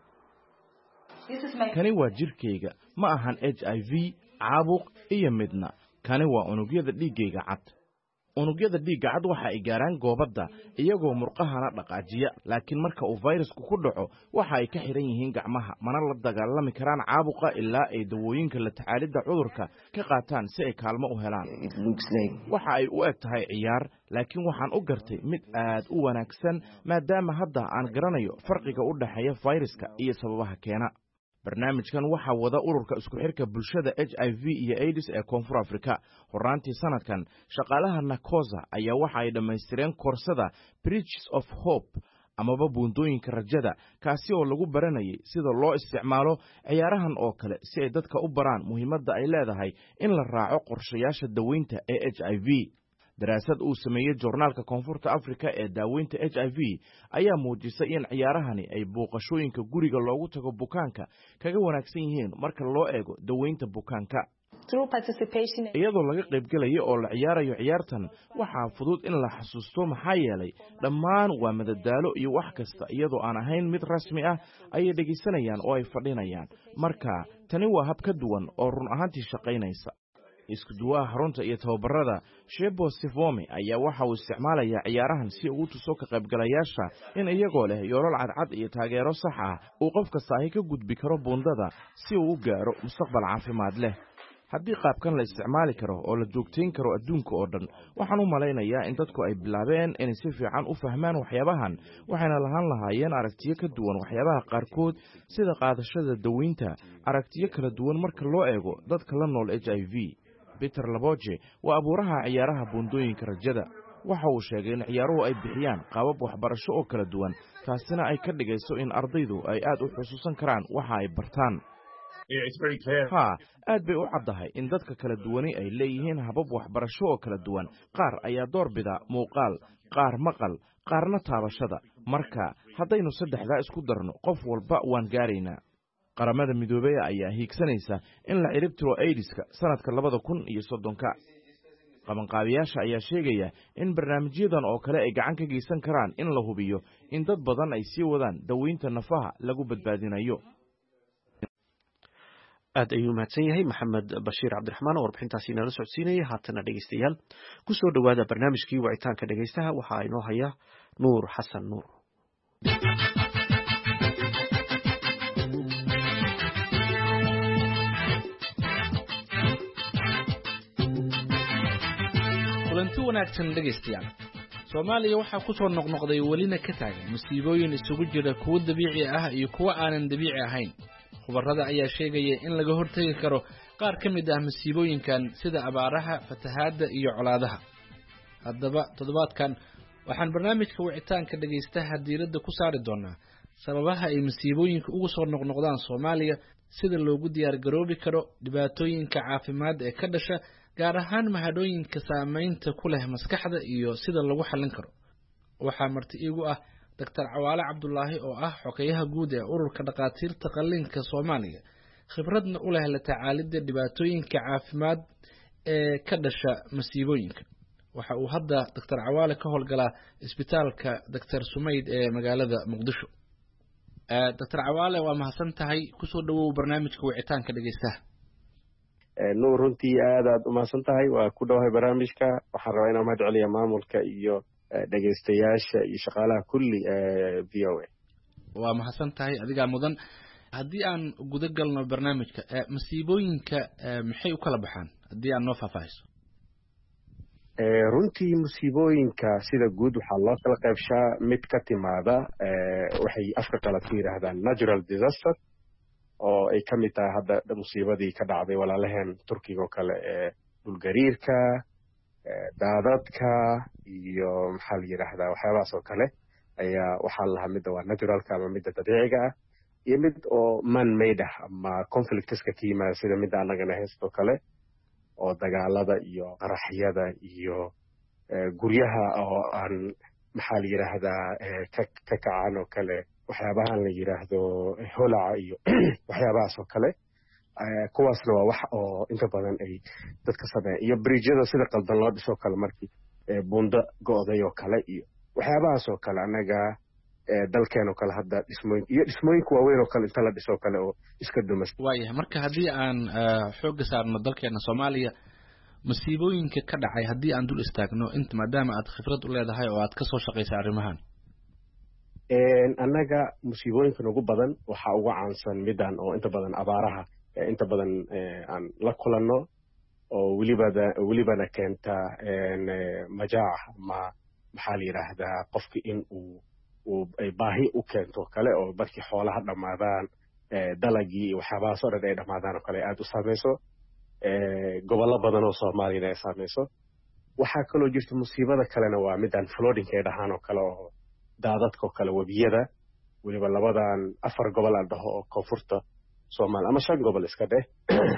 kani waa jirkeyga, ma ahan HIV, caabuq iyo midna. kani waa unugyada dhiiggayga cad. unugyada dhiigga cad waxa ay gaaraan goobadda iyagoo murqahana dhaqaajiya, laakiin marka uu fayrasku ku dhaco waxa ay ka xiran yihiin gacmaha, mana la dagaalami karaan caabuqa ilaa ay dawooyinka la tacaalidda cudurka ka qaataan si ay kaalmo u helaan. waxa ay u eg tahay ciyaar, laakiin waxaan u gartay mid aad u wanaagsan maadaama hadda aan garanayo farqiga u dhaxeeya fayraska iyo sababaha keena. barnaamijkan waxaa wada ururka isku xirka bulshada HIV iyo AIDS ee Koonfur Afrika. horaantii sanadkan shaqaalaha Nakosa ayaa waxa ay dhammaystireen koorsada Bridges of Hope amaba buundooyinka rajada, kaasi oo lagu baranayay sida loo isticmaalo ciyaarahan oo kale si ay dadka u baraan muhiimadda ay leedahay in la raaco qorshayaasha daweynta ee HIV. daraasad uu sameeyey joornaalka Koonfurta Afrika ee daaweynta HIV ayaa muujisay in ciyaarahani ay booqashooyinka guriga loogu tago bukaanka kaga wanaagsan yihiin marka loo eego daweynta bukaanka. iyadoo laga qaybgelayo oo la ciyaarayo ciyaartan waxaa fudud in la xasuusto maxaa yeelay dhammaan waa madadaalo iyo wax kasta iyadoo aan ahayn mid rasmi ah ayay dhegaysanayaan oo ay fadhinayaan. marka tani waa hab ka duwan oo run ahaantii shaqaynaysa. isku duwaha xarunta iyo tababarada Shebo Sifome ayaa waxa uu isticmaalayaa ciyaarahan si uu tuso ka qaybgalayaasha in iyagoo leh yoolal cadcad iyo taageero sax ah uu qof kasta ka gudbi karo buundada si uu u gaaro mustaqbal caafimaad leh. haddii qaabkan la isticmaali karo oo la joogtayn karo adduunka oo dhan, waxaan u malaynayaa in dadku ay bilaabeen inay si fiican u fahmaan waxyaabahan, waxayna lahaan lahaayeen aragtiyo ka duwan waxyaabaha qaarkood sida qaadashada daweynta, aragtiyo kala duwan marka loo eego dadka la nool HIV. Peter Laboje waa abuuraha ciyaaraha buundooyinka rajada. waxa uu sheegay in ciyaaruhu ay bixiyaan qaabab waxbarasho oo kala duwan, taasina ay ka dhigayso in ardaydu ay aad u xusuusan karaan waxa ay bartaan. haa aad bay u caddahay in dadka kala duwani ay leeyihiin habab waxbarasho oo kala duwan qaar ayaa door bida muuqaal qaar maqal qaarna taabashada marka haddaynu saddexdaa isku darno qof walba waan gaaraynaa qaramada midoobey ayaa hiigsanaysa in la ciribtiro aidiska sanadka 2030 qabanqaabiyaasha ayaa sheegaya in barnaamijyadan oo kale ay gacan ka geysan karaan in la hubiyo in dad badan ay sii wadaan daweynta nafaha lagu badbaadinayo aad ayuu mahadsan yahay maxamed bashiir cabdiraxmaan oo warbixintaasi inala socodsiinaya haatana dhegeystayaal ku soo dhowaada barnaamijkii wicitaanka dhegeystaha waxaa inoo haya nuur xasan nuur kulanti wanaagsan dhegeystayaal Soomaaliya waxaa ku soo noqnoqday welina ka taagan musiibooyin isugu jira kuwa dabiici ah iyo kuwa aanan dabiici ahayn khubarada ayaa sheegaya in laga hortagi karo qaar ka mid ah musiibooyinkan sida abaaraha fatahaada iyo colaadaha haddaba toddobaadkan waxaan barnaamijka wicitaanka dhegeystaha diiradda ku saari doonaa sababaha ay musiibooyinka ugu soo noqnoqdaan Soomaaliya sida loogu diyaar garoobi karo dhibaatooyinka caafimaad ee ka dhasha gaar ahaan mahadooyinka saameynta ku leh maskaxda iyo sida lagu xallin karo waxaa marti iigu ah Dr. Cawaale Cabdullaahi oo ah xogeyaha guud ee ururka dhaqaatiirta qalliinka Soomaaliya khibradna u leh la tacaalidda dhibaatooyinka caafimaad ee ka dhasha masiibooyinka waxa uu hadda Dr. Cawaale ka howlgalaa isbitaalka Dr. Sumayd ee magaalada Muqdisho Dr. Cawaale waa mahadsan tahay ku soo dhawow barnaamijka wicitaanka dhegeystaha nuur runtii aad u mahadsan tahay waa ku dhawahay barnaamijka waxaan rabaa inaan mahad celiyo maamulka iyo dhegeystayaasha iyo shaqaalaha kulli VOA waa mahadsan tahay adiga mudan haddii aan guda galno barnaamijka masiibooyinka maxay u kala baxaan haddii aan noo faahfaahiso runtii musiibooyinka sida guud waxaa loo kala qaybshaa mid ka timaada waxay afka qalaad ku yidhaahdaan natural disaster oo ay ka mid tahay hadda musiibadii ka dhacday walaalaheen turkiga oo kale ee dhulgariirka daadadka iyo maxaa la yidhaahdaa waxyaabahaas oo kale ayaa waxaa lahaa midda waa naturalka ama midda dabiiciga ah iyo mid oo man made ah ama conflictska ka yimaada sida midda annagana heystoo kale oo dagaalada iyo qaraxyada iyo guryaha oo aan maxaa la yidhaahdaa ka kacaan oo kale waxyaabahan la yidhaahdo holaca iyo waxyaabahaas oo kale kuwaasna waa wax oo inta badan ay dadka sameeyaan iyo bridgeada sida qaldan loo dhisoo kale markii buundo go'day oo kale iyo waxyaabahaas oo kale annaga dalkeen oo kale hadda dhismooyinka waaweyn oo kale inta la dhisoo kale oo iska dumas waayahay marka haddii aan xoogga saarno dalkeena Soomaaliya masiibooyinka ka dhacay haddii aan dul istaagno inta maadaama aad khibrad u leedahay oo aad ka soo shaqaysay arrimahan annaga musiibooyinkan ugu badan waxaa ugu caansan middan oo inta badan abaaraha inta badan aan la kulanno oo welibana keenta majaaca ama maxaa la yidhaahdaa qofki in ay baahi u keento kale oo markii xoolaha dhammaadaan dalagii iyo waxyaabahaas oo dhan ay dhammaadaan oo kale aad u saamayso gobollo badan oo soomaaliyana ay saamayso waxaa kaloo jirta musiibada kalena waa middan flooding ay dhahaan oo kale oo daadadka oo kale webiyada weliba labadan 4 gobol aan dhaho oo koonfurta Soomaaliya ama 5 gobol iska dheh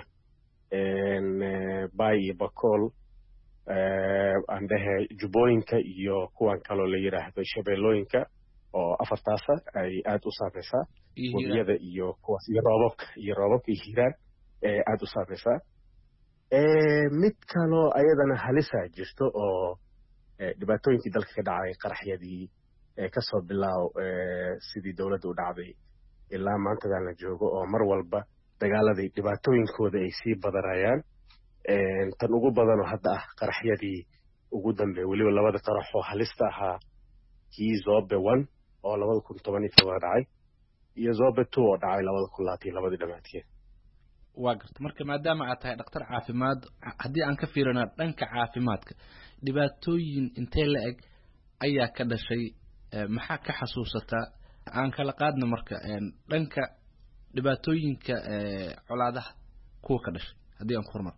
Bay iyo Bakool aan dhahe Jubbooyinka iyo kuwan kaloo la yiraahdo Shabeellooyinka oo 4taasa ay aad u saamaysaa webiyada iyo kuwaas iyo roobabka iyo hiiraan aad u saamaysaa mid kaloo ayadana halisa jirto oo dhibaatooyinkii dalka ka dhacay qaraxyadii ka soo bilaaw sidii dawladdu u dhacday ilaa maantadan la joogo oo mar walba dagaaladii dhibaatooyinkooda ay sii badanayaan tan ugu badanoo hadda ah qaraxyadii ugu dambeeyay weliba labada qarax oo halista ahaa kii Zobe 1 oo 2017 dhacay iyo Zobe 2 oo dhacay 2022 dhamaadkii waa garta marka maadaama aad tahay dhakhtar caafimaad haddii aan ka fiirino dhanka caafimaadka dhibaatooyin intee la eg ayaa ka dhashay maxaa ka xasuusata aan kala qaadno marka dhanka dhibaatooyinka colaadaha kuwa ka dhashay haddii aan ku hormar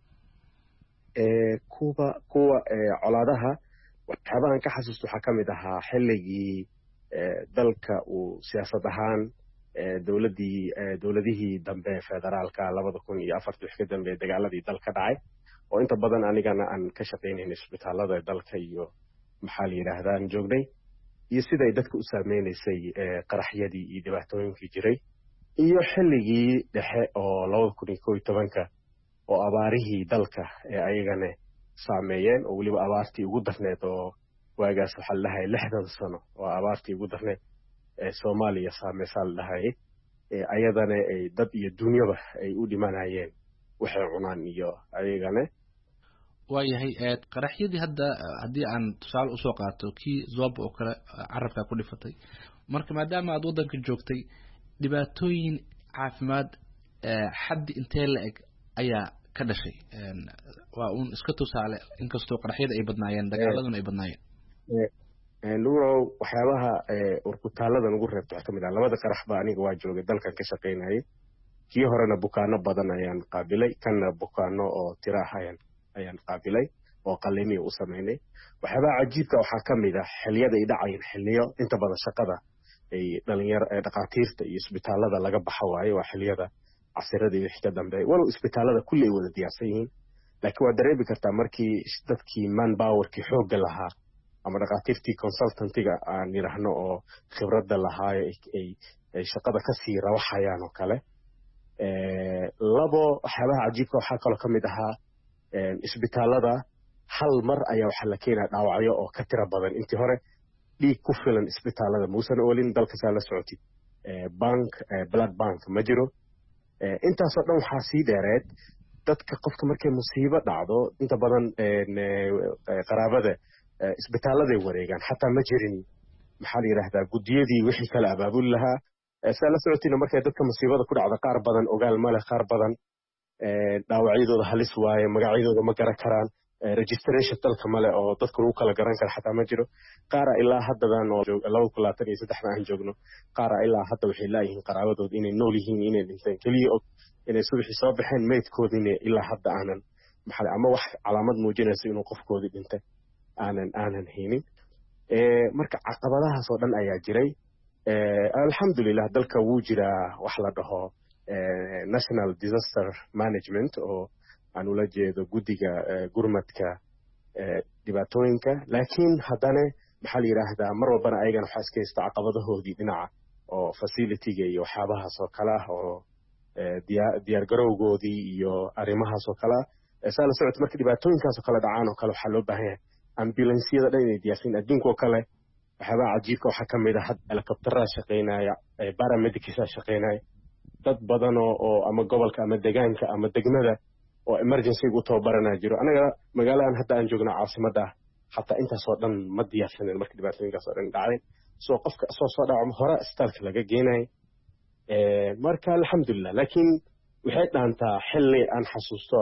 kuwa colaadaha waxyaabahan ka xasuusto waxaa ka mid ahaa xilligii dalka uu siyaasad ahaan dowladihii dambe federaalka 2004 wixii ka dambeeyay dagaaladii dalka dhacay oo inta badan anigana aan ka shaqaynayay isbitaalada dalka iyo maxaa la yiraahdaa aan joognay iyo sida ay dadka u saameysay qaraxyadii iyo dhibaatooyinkii jiray iyo xilligii dhexe oo 2011 oo abaarihii dalka ayagana saameeyeen oo waliba abaartii ugu darneed oo waagaas waxa la dhahay 60 sano oo abaartii ugu darneed Soomaaliya saameysay la dhahay ayadana ay dad iyo dunyaba ay u dhimanayeen waxay cunaan iyo ayagana waayahay qaraxyadii haddii aan tusaale usoo qaato kii Zob oo kale carabka ku dhifatay marka maadaama aad wadanka joogtay dhibaatooyin caafimaad xad intee la eg ayaa ka dhashay waa uun iska tusaale inkastoo qaraxyada ay badnaayeen dagaaladuna ay badnaayeen nuurow waxyaabaha urkutaalada ugu reebto waxaa ka mid ah labada qaraxba aniga waa joogay dalkan ka shaqaynayay kii horena bukaano badan ayaan qaabilay kanna bukaano oo tiro ah ayaan qaabilay oo qalliimiya u samaynay waxyaabaha cajiibka waxaa ka mid ah xilliyada ay dhacayeen xilliyo inta badan shaqada ay dhaqaatiirta iyo isbitaalada laga baxo waaye waa xilliyada casirada iyo wixii ka dambeeya walow isbitaalada kulli ay wada diyaarsan yihiin laakiin waa dareemi kartaa markii dadkii manpowerkii xoogga lahaa ama dhaqaatiirtii consultantiga aan yidhaahno oo khibradda lahaayo ay shaqada kasii rawaxayaan oo kale labo waxyaabaha cajiibka waxaa kaloo ka mid ahaa isbitaalada hal mar ayaa waxaa la keenaya dhaawacyo oo ka tira badan intii hore dhiig ku filan isbitaalada muusan oolin dalka saa la socotid blood bank ma jiro intaasoo dhan waxaa sii dheereed dadka qofka markay musiibo dhacdo inta badan qaraabada isbitaaladay wareegaan xataa ma jirin maxaa la yidhaahdaa guddiyadii wixii kala abaabuli lahaa saa la socotiina markay dadka musiibada ku dhacda qaar badan ogaal male qaar badan dhaawacyadooda halis waaye magacyadooda ma garan karaan registration dalka male oo dadka lagu kala garan kara xataa ma jiro qaara ilaa haddadan oo 2023 aan joogno qaara ilaa hadda waxay laayihiin qaraabadooda inay nool yihiin inay dhinteen keliya og inay subaxii soo baxeen meydkoodina ilaa hadda aanan ama wax calaamad muujinaysa inuu qofkoodii dhintay aanan haynin marka caqabadahaas oo dhan ayaa jiray alxamdulilah dalka wuu jiraa wax la dhaho national disaster management oo aan ula jeedo guddiga gurmadka dhibaatooyinka laakiin haddana maxaa la yidhaahdaa mar walbana ayagana waxaa iska haysta caqabadahoodii dhinaca oo facilityga iyo waxyaabahaas oo kale ah oo diyaargarowgoodii iyo arrimahaas oo kale ah saa la socota marka dhibaatooyinkaas oo kale dhacaan oo kale waxaa loo baahan yahay ambulansiyada dhan inay diyaarsan adduunka oo kale waxyaabaha cajiibka waxaa ka mid ah helicopteraa shaqaynaya paramedicsa shaqaynaya dad badan oo ama gobolka ama deegaanka ama degmada oo emergency ugu tababaranaa jiro anaga magaaladan hadda aan joogno caasimadda xataa intaasoo dhan ma diyaarsanen marka dhibaatooyinkaas oo dhan dhacday soo qofka soo dhaco hore isbitaalka laga geenay marka alxamdulilah laakiin waxay dhaantaa xilli aan xasuusto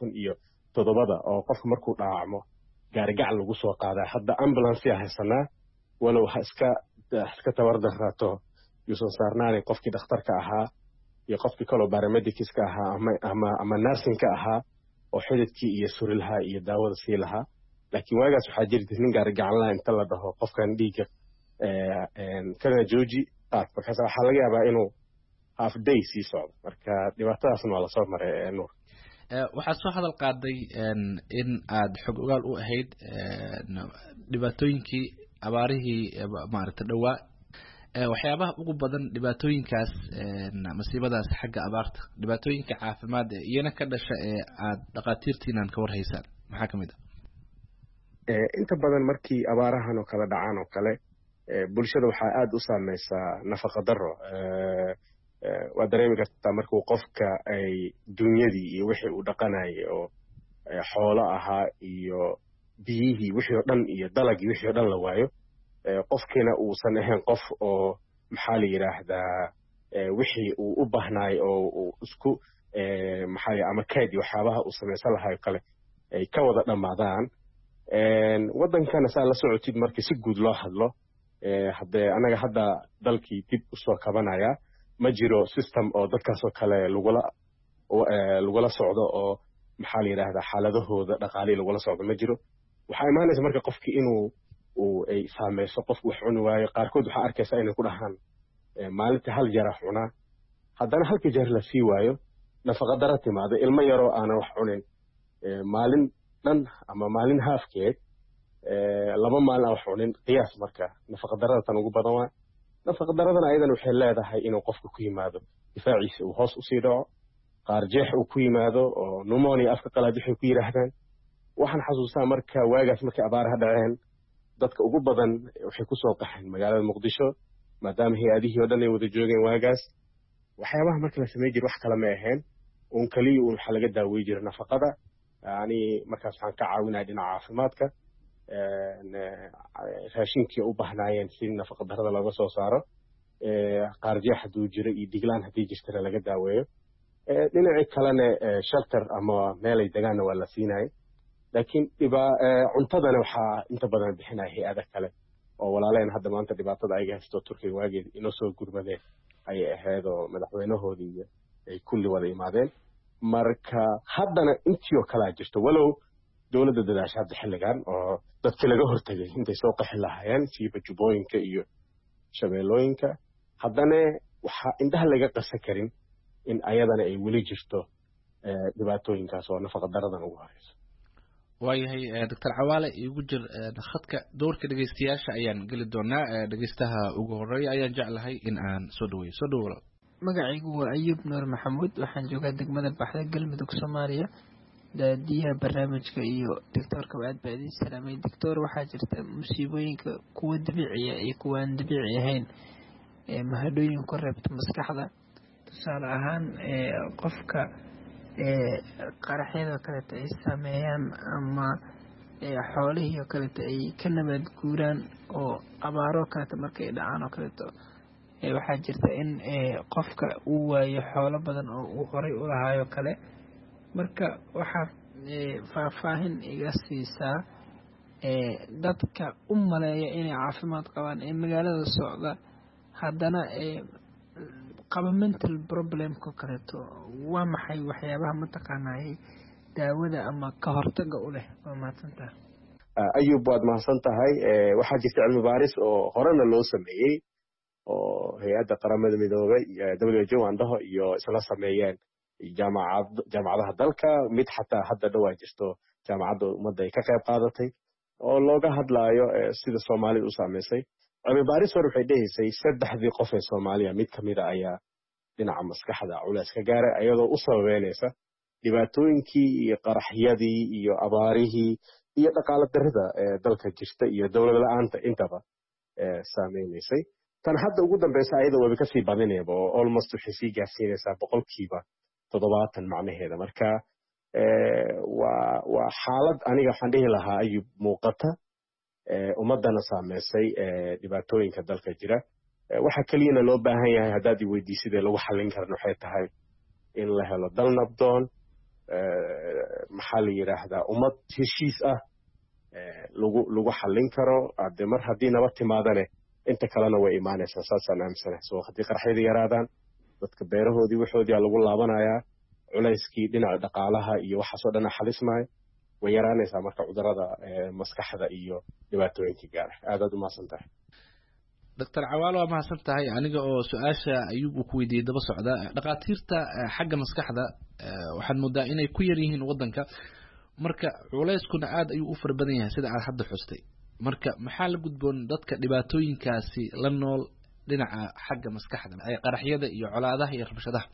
2007 oo qofka markuu dhaawacmo gaarigacan lagu soo qaadaa hadda ambulance haysanaa walow iska tabardaraato yuusan saarnaanay qofkii dhakhtarka ahaa iyo qofkii kaloo paramedicska ahaa ama nursingka ahaa oo xididkii iyo suri lahaa iyo daawada sii lahaa laakiin waagaas waxaa jirta nin gaarigacan laha inta la dhaho qofkan dhiigga kana jooji qaad markaas waxaa laga yaabaa inuu half day sii socdo marka dhibaatadaasna waa lasoo maray nuur waxaad soo hadal qaaday in aad xog ogaal u ahayd dhibaatooyinkii abaarihii maaragtay dhowaa waxyaabaha ugu badan dhibaatooyinkaas masiibadaas xagga abaarta dhibaatooyinka caafimaad iyana ka dhasha ee aad dhaqaatiirtiinan ka warhaysaan maxaa ka mid ah inta badan markii abaarahan oo kale dhacaan oo kale bulshada waxaa aad u saameysaa nafaqa daro waa dareemi kartaa markuu qofka ay dunyadii iyo wixii uu dhaqanayay oo xoolo ahaa iyo biyihii wixii oo dhan iyo dalagii wixii oo dhan la waayo qofkiina uusan ahayn qof oo maxaa la yidhaahdaa wixii uu u baahnaay oo uu isku ama kaadi waxyaabaha uu samaysan lahayo kale ay ka wada dhammaadaan waddankana saa la socotid markii si guud loo hadlo haddee anaga hadda dalkii dib usoo kabanaya ma jiro system oo dadkaasoo kale lagula socdo oo maxaa la yidhaahdaa xaaladahooda dhaqaalii lagula socdo ma jiro waxaa imaanaysa marka qofkii inuu ay saameyso qofku wax cuni waayo qaarkood waxaa arkaysaa inay ku dhahaan maalintii hal jeer cunaa haddana halka jeer la sii waayo nafaqa daro timaado ilmo yaroo aanan wax cunin maalin dhan ama maalin haafkeed 2 maalin aan wax cunin qiyaas marka nafaqa darada tan ugu badan waa nafaqa daradana ayadan waxay leedahay inuu qofku ku yimaado difaaciisa uu hoos usii dhaco qaar jeex uu ku yimaado oo pneumonia afka qalaad waxay ku yiraahdaan waxaan xasuustaa marka waagaas markay abaaraha dhaceen dadka ugu badan waxay ku soo qaxeen magaalada muqdisho maadaama hay-adihii oo dhan ay wada joogeen waagaas waxyaabaha marka la sameey jiray wax kale ma ahayn uun kaliya uun waxaa laga daawey jiray nafaqada yani markaas waxaan ka caawinaya dhinaca caafimaadka raashinkii u bahnaayeen si nafaqa darada looga soo saaro qaar jeex hadduu jiro iyo diglaan haddii jirtana laga daaweeyo dhinacii kalena shelter ama meelay degaanna waa la siinayay laakiin cuntadana waxaa inta badan bixinaya hay-ada kale oo walaaleen hadda maanta dhibaatada ayaga haysto turkiga waageed inoo soo gurmadeen ayay ahayd oo madaxweynahoodii iyo ay kulli wada imaadeen marka haddana intii oo kalaa jirto walow dowladda dadaasha hadda xilligan oo dadkii laga hortegay intay soo qaxi lahaayeen siiba jubbooyinka iyo shabeellooyinka haddana waxaa indhaha laga qarsan karin in ayadana ay weli jirto dhibaatooyinkaas oo nafaqa daradan ugu horeyso waayahay doctor cawaale igu jir khadka doorka dhegeystayaasha ayaan geli doonaa dhegeystaha ugu horeeya ayaan jeclahay in aan soo dhaweeyo soo dhawow magacaygu waa Ayub Nuur Maxamuud waxaan joogaa degmada Baxda Galmudug Soomaaliya daadiyaha barnaamijka iyo doctorka aad baa idin salaamay doctor waxaa jirta musiibooyinka kuwa dabiiciya iyo kuwa aan dabiici ahayn mahadooyin ku reebta maskaxda tusaale ahaan qofka qaraxyada kale ay saameeyaan ama xoolihii kale ay ka nabad guuraan oo abaaro kale markay dhacaan oo kale waxaa jirta in qofka uu waayo xoolo badan oo uu horay u lahaayo kale marka waxaa faahfaahin iga siisaa dadka u maleeya inay caafimaad qabaan ee magaalada socda haddana qaba mental problemka kaleeto waa maxay waxyaabaha mataqaanay daawada ama ka hortaga u leh waa mahadsantahay Ayub waad mahadsan tahay waxaa jirta cilmi baaris oo horena loo sameeyey oo hay-adda qaramada midoobay WHO andaho iyo isla sameeyeen jaamacadaha dalka mid xataa hadda dhawaa jirto jaamacadda ummadda ay ka qayb qaadatay oo looga hadlaayo sida Soomaaliya u saameysay cilmi baaris hore waxay dhahaysay 3 qof ee Soomaaliya mid kamid ah ayaa dhinaca maskaxda culays ka gaaray ayadoo u sababeynaysa dhibaatooyinkii iyo qaraxyadii iyo abaarihii iyo dhaqaale darrida dalka jirta iyo dowlad la'aanta intaba saameysay tan hadda ugu dambaysa ayada waba ka sii badinayba oo almost waxay sii gaarsiinaysaa 70% macnaheeda marka waa xaalad aniga waxaan dhihi lahaa Ayub muuqata ummadana saameysay dhibaatooyinka dalka jira waxa kaliya loo baahan yahay haddaad i weydiisid lagu xallin karno waxay tahay in la helo dal nabdoon maxaa la yiraahdaa ummad heshiis ah lagu xallin karo hadde mar haddii nabad timaadane inta kalena way imaanaysaa saasaan aaminsanahay soo haddii qaraxyada yaraadaan dadka beerahoodii waxoodii lagu laabanayaa culayskii dhinaca dhaqaalaha iyo waxaasoo dhan xalismaayo way yaraanaysaa marka cudurrada maskaxda iyo dhibaatooyinkii gaara aadaad u mahadsan tahay doctor cawaalo waa mahadsan tahay aniga oo su-aasha ayuub uu ku weydiiyey daba socda dhaqaatiirta xagga maskaxda waxaad moodaa inay ku yar yihiin waddanka marka culayskuna aad ayuu u fara badan yahay sida aad hadda xustay marka maxaa la gudboon dadka dhibaatooyinkaasi la nool dhinaca xagga maskaxda qaraxyada iyo colaadaha iyo rabshadaha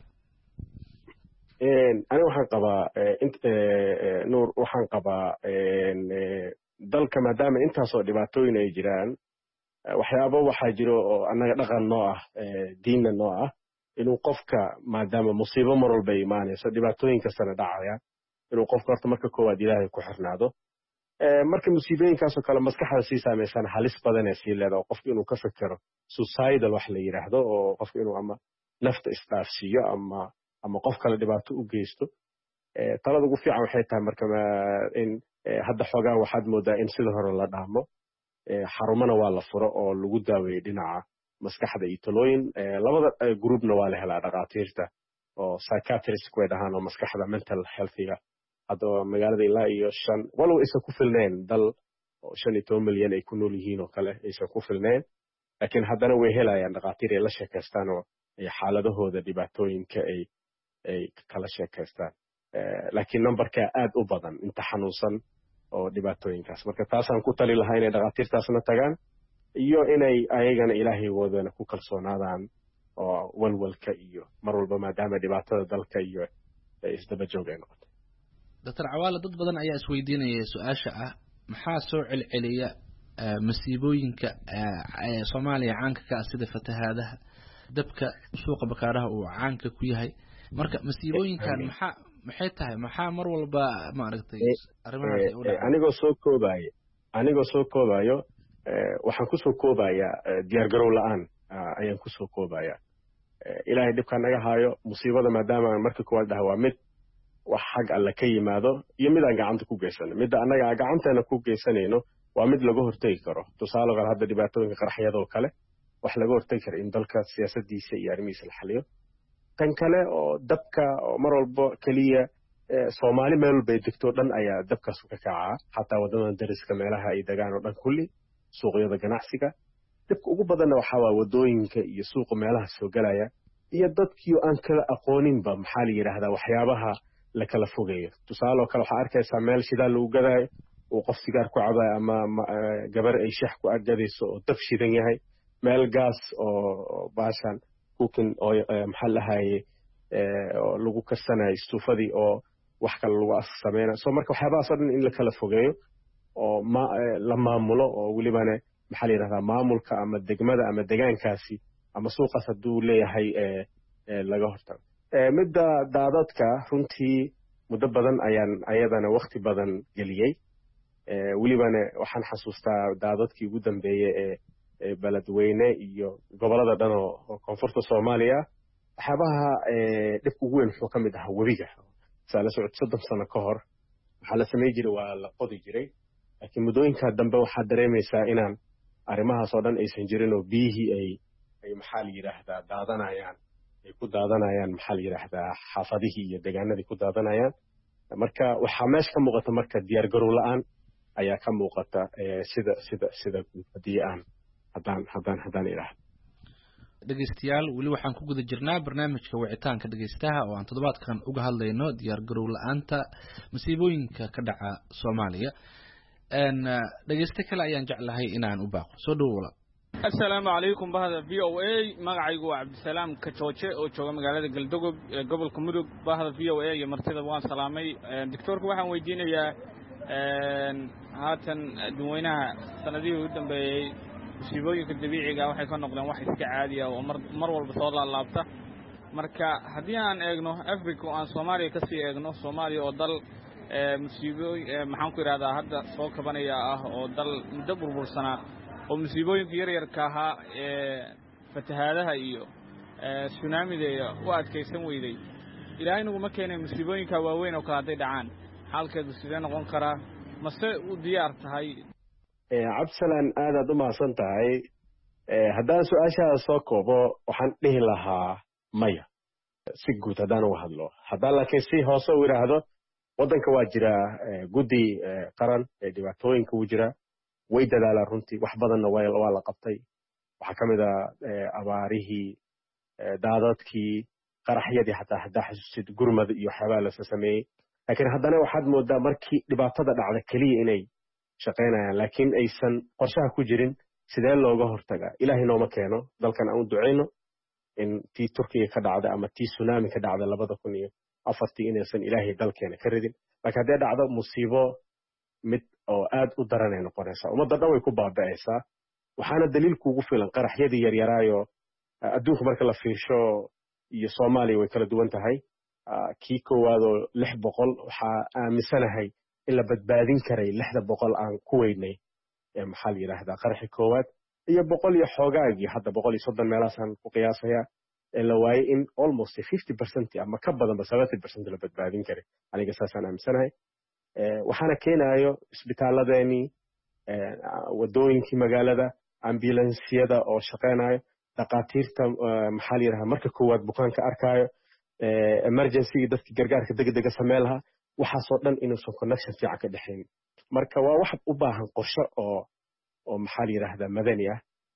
aniga waxaan qabaa nuur waxaan qabaa dalka maadaama intaasoo dhibaatooyin ay jiraan waxyaabo waxaa jiro oo annaga dhaqan noo ah diinna noo ah inuu qofka maadaama musiibo mar walba ay imaanayso dhibaatooyin kastana dhacaya inuu qofka horta marka koowaad ilaahay ku xirnaado marka musiibooyinkaasoo kale maskaxda sii saameysana halis badan ee sii leeda oo qofka inuu ka fikero suicidal wax la yidhaahdo oo qofka inuu ama nafta isdhaafsiiyo ama qof kale dhibaato u geysto talada ugu fiican waxay tahay marka in hadda xoogaa waxaad moodaa in sida hore la dhaamo xarumana waa la furo oo lagu daaweeyo dhinaca maskaxda iyo talooyin labada groupna waa la helaa dhaqaatiirta oo psychiatrist way dhahaan oo maskaxda mental healthiga hadda magaalada ilaa iyo 5 walow aysan ku filneen dal oo 15 milyan ay ku nool yihiin oo kale aysan ku filneen laakiin haddana way helayaan dhakhaatiir ay la sheekaystaan oo ay xaaladahooda dhibaatooyinka ay kala sheekaystaan laakiin numberka aad u badan inta xanuunsan oo dhibaatooyinkaas marka taasaan ku tali lahaa inay dhakhaatiirtaasna tagaan iyo inay ayagana ilaahaygooda ku kalsoonaadaan oo walwalka iyo mar walba maadaama dhibaatada dalka iyo isdaba joog ay noqotay Dr. Cawaale dad badan ayaa isweydiinaya su'aasha ah maxaa soo celceliya masiibooyinka Soomaaliya caanka ka ah sida fatahaadaha dabka suuqa bakaaraha uu caanka ku yahay marka masiibooyinkan maxay tahay maxaa mar walba ma aragtay arrimahaas u dhacay anigoo soo koobayo waxaan ku soo koobayaa diyaar garow la'aan ayaan ku soo koobayaa ilaahay dhibka naga haayo musiibada maadaama markii koowaad dhaha waa mid wax xag alle ka yimaado iyo mid aan gacanta ku geysano midda annaga aan gacanteena ku geysanayno waa mid laga hortegi karo tusaale qaar hadda dhibaatooyinka qaraxyadoo kale wax laga hortegi karo in dalka siyaasadiisa iyo arrimihiisa la xaliyo tan kale oo dabka oo mar walba keliya Soomaali meel walba ay degto dhan ayaa dabkaas ka kacaa xataa wadamada dariska meelaha ay degaan oo dhan kulli suuqyada ganacsiga dabka ugu badanna waxaa waa wadooyinka iyo suuqa meelaha soo galaya iyo dadkii aan kala aqooninba maxaa la yidhaahdaa waxyaabaha la kala fogeeyo tusaale oo kale waxaa arkaysaa meel shidaal lagu gadaayo uu qof sigaar ku cabayo ama gabar ay shax ku aggadayso oo dab shidan yahay meel gaas oo baashan cooking oo maxaa lahaye oo lagu karsanayo istuufadii oo wax kale lagu sameeyo soo marka waxyaabahaas oo dhan in la kala fogeeyo oo la maamulo oo welibana maxaa la yidhahdaa maamulka ama degmada ama degaankaasi ama suuqaas hadduu leeyahay laga hortago midda daadadka runtii muddo badan ayaan ayadana waqti badan geliyey welibana waxaan xasuustaa daadadkii ugu dambeeyey ee beledweyne iyo gobolada dhan oo koonfurta Soomaaliya waxyaabaha dhibka ugu weyn wuxuu ka mid ahaa webiga saala socod 30 sano ka hor waxaa la sameey jiray waa la qodi jiray laakiin muddooyinka dambe waxaa dareemaysaa inaan arrimahaas oo dhan aysan jirin oo biyihii ay maxaa la yidhaahdaa daadanayaan ay ku daadanayaan maxaa la yidhaahdaa xaafadihii iyo deegaanadii ku daadanayaan marka waxaa meesha ka muuqata marka diyaar garow la'aan ayaa ka muuqata sida haddii aan haddaan idhaahdo dhegeystayaal weli waxaan ku guda jirnaa barnaamijka wicitaanka dhegeystaha oo aan toddobaadkan uga hadlayno diyaar garow la'aanta masiibooyinka ka dhaca Soomaaliya dhegeysta kale ayaan jeclahay inaan u baaqo soo dhawow assalaamu calaykum bahda VOA magacaygu waa Cabdisalaam Kajooje oo jooga magaalada Galdogob ee gobolka Mudug bahda VOA iyo martida waan salaamay doctorku waxaan weydiinayaa haatan dadweynaha sanadihii ugu dambeeyay masiibooyinka dabiiciga waxay ka noqdeen wax iska caadi ah oo mar walba soo laabta marka haddii aan eegno Africa oo aan Soomaaliya ka sii eegno Soomaaliya oo dal maxaan ku yiraahdaa hadda soo kabanaya ah oo dal muddo burbursanaa oo masiibooyinka yaryarka ahaa fatahaadaha iyo tsunamida u adkaysan weyday ilaahay nagu ma keenay masiibooyinka waaweyn oo kala haday dhacaan xaalkeedu sidee noqon karaa mase u diyaar tahay Cabdisalaan aad u mahadsan tahay haddaan su'aashaada soo koobo waxaan dhihi lahaa maya si guud haddaan uga hadlo haddaan laakiin si hoose u yidhaahdo waddanka waa jira guddi qaran ee dhibaatooyinka u jira way dadaalaan runtii wax badanna waa la qabtay waxaa ka mid ah abaarihii daadadkii qaraxyadii xataa haddaa xasuusid gurmad iyo waxyaabaa la sameeyey laakiin haddana waxaad moodaa markii dhibaatada dhacda keliya inay shaqaynayaan laakiin aysan qorshaha ku jirin sidee looga hortagaa ilaahay nooma keeno dalkan aan u ducayno in tii Turkiga ka dhacday ama tii tsunami ka dhacday 2004 inaysan ilaahay dalkeena ka ridin laakiin haddii dhacdo musiibo mid oo aad u daran ay noqonaysaa ummadda dhan way ku baaba'aysaa waxaana daliil kuugu filan qaraxyadii yaryaraayo adduunka marka la fiirsho iyo Soomaaliya way kala duwan tahay kii koowaad oo 600 waxaa aaminsanahay in la badbaadin karay 600 aan ku weynay maxaa la yiraahdaa qaraxi koowaad iyo 100 iyo xoogaagii hadda 130 meelaasaan ku qiyaasayaa la waayay in almost 50% ama ka badanba 70% la badbaadin karay aniga saasaan aaminsanahay waxaana keenayo isbitaaladeenii wadooyinkii magaalada ambulansiyada oo shaqeynayo dhaqaatiirta maxaa la yiraahdaa marka koowaad bukaanka arkaayo emergency dadka gargaarka degdega sameyn lahaa waxaasoo dhan inuusan connection fiican ka dhexayn marka waa wax u baahan qorshe oo maxaa la yiraahdaa madani ah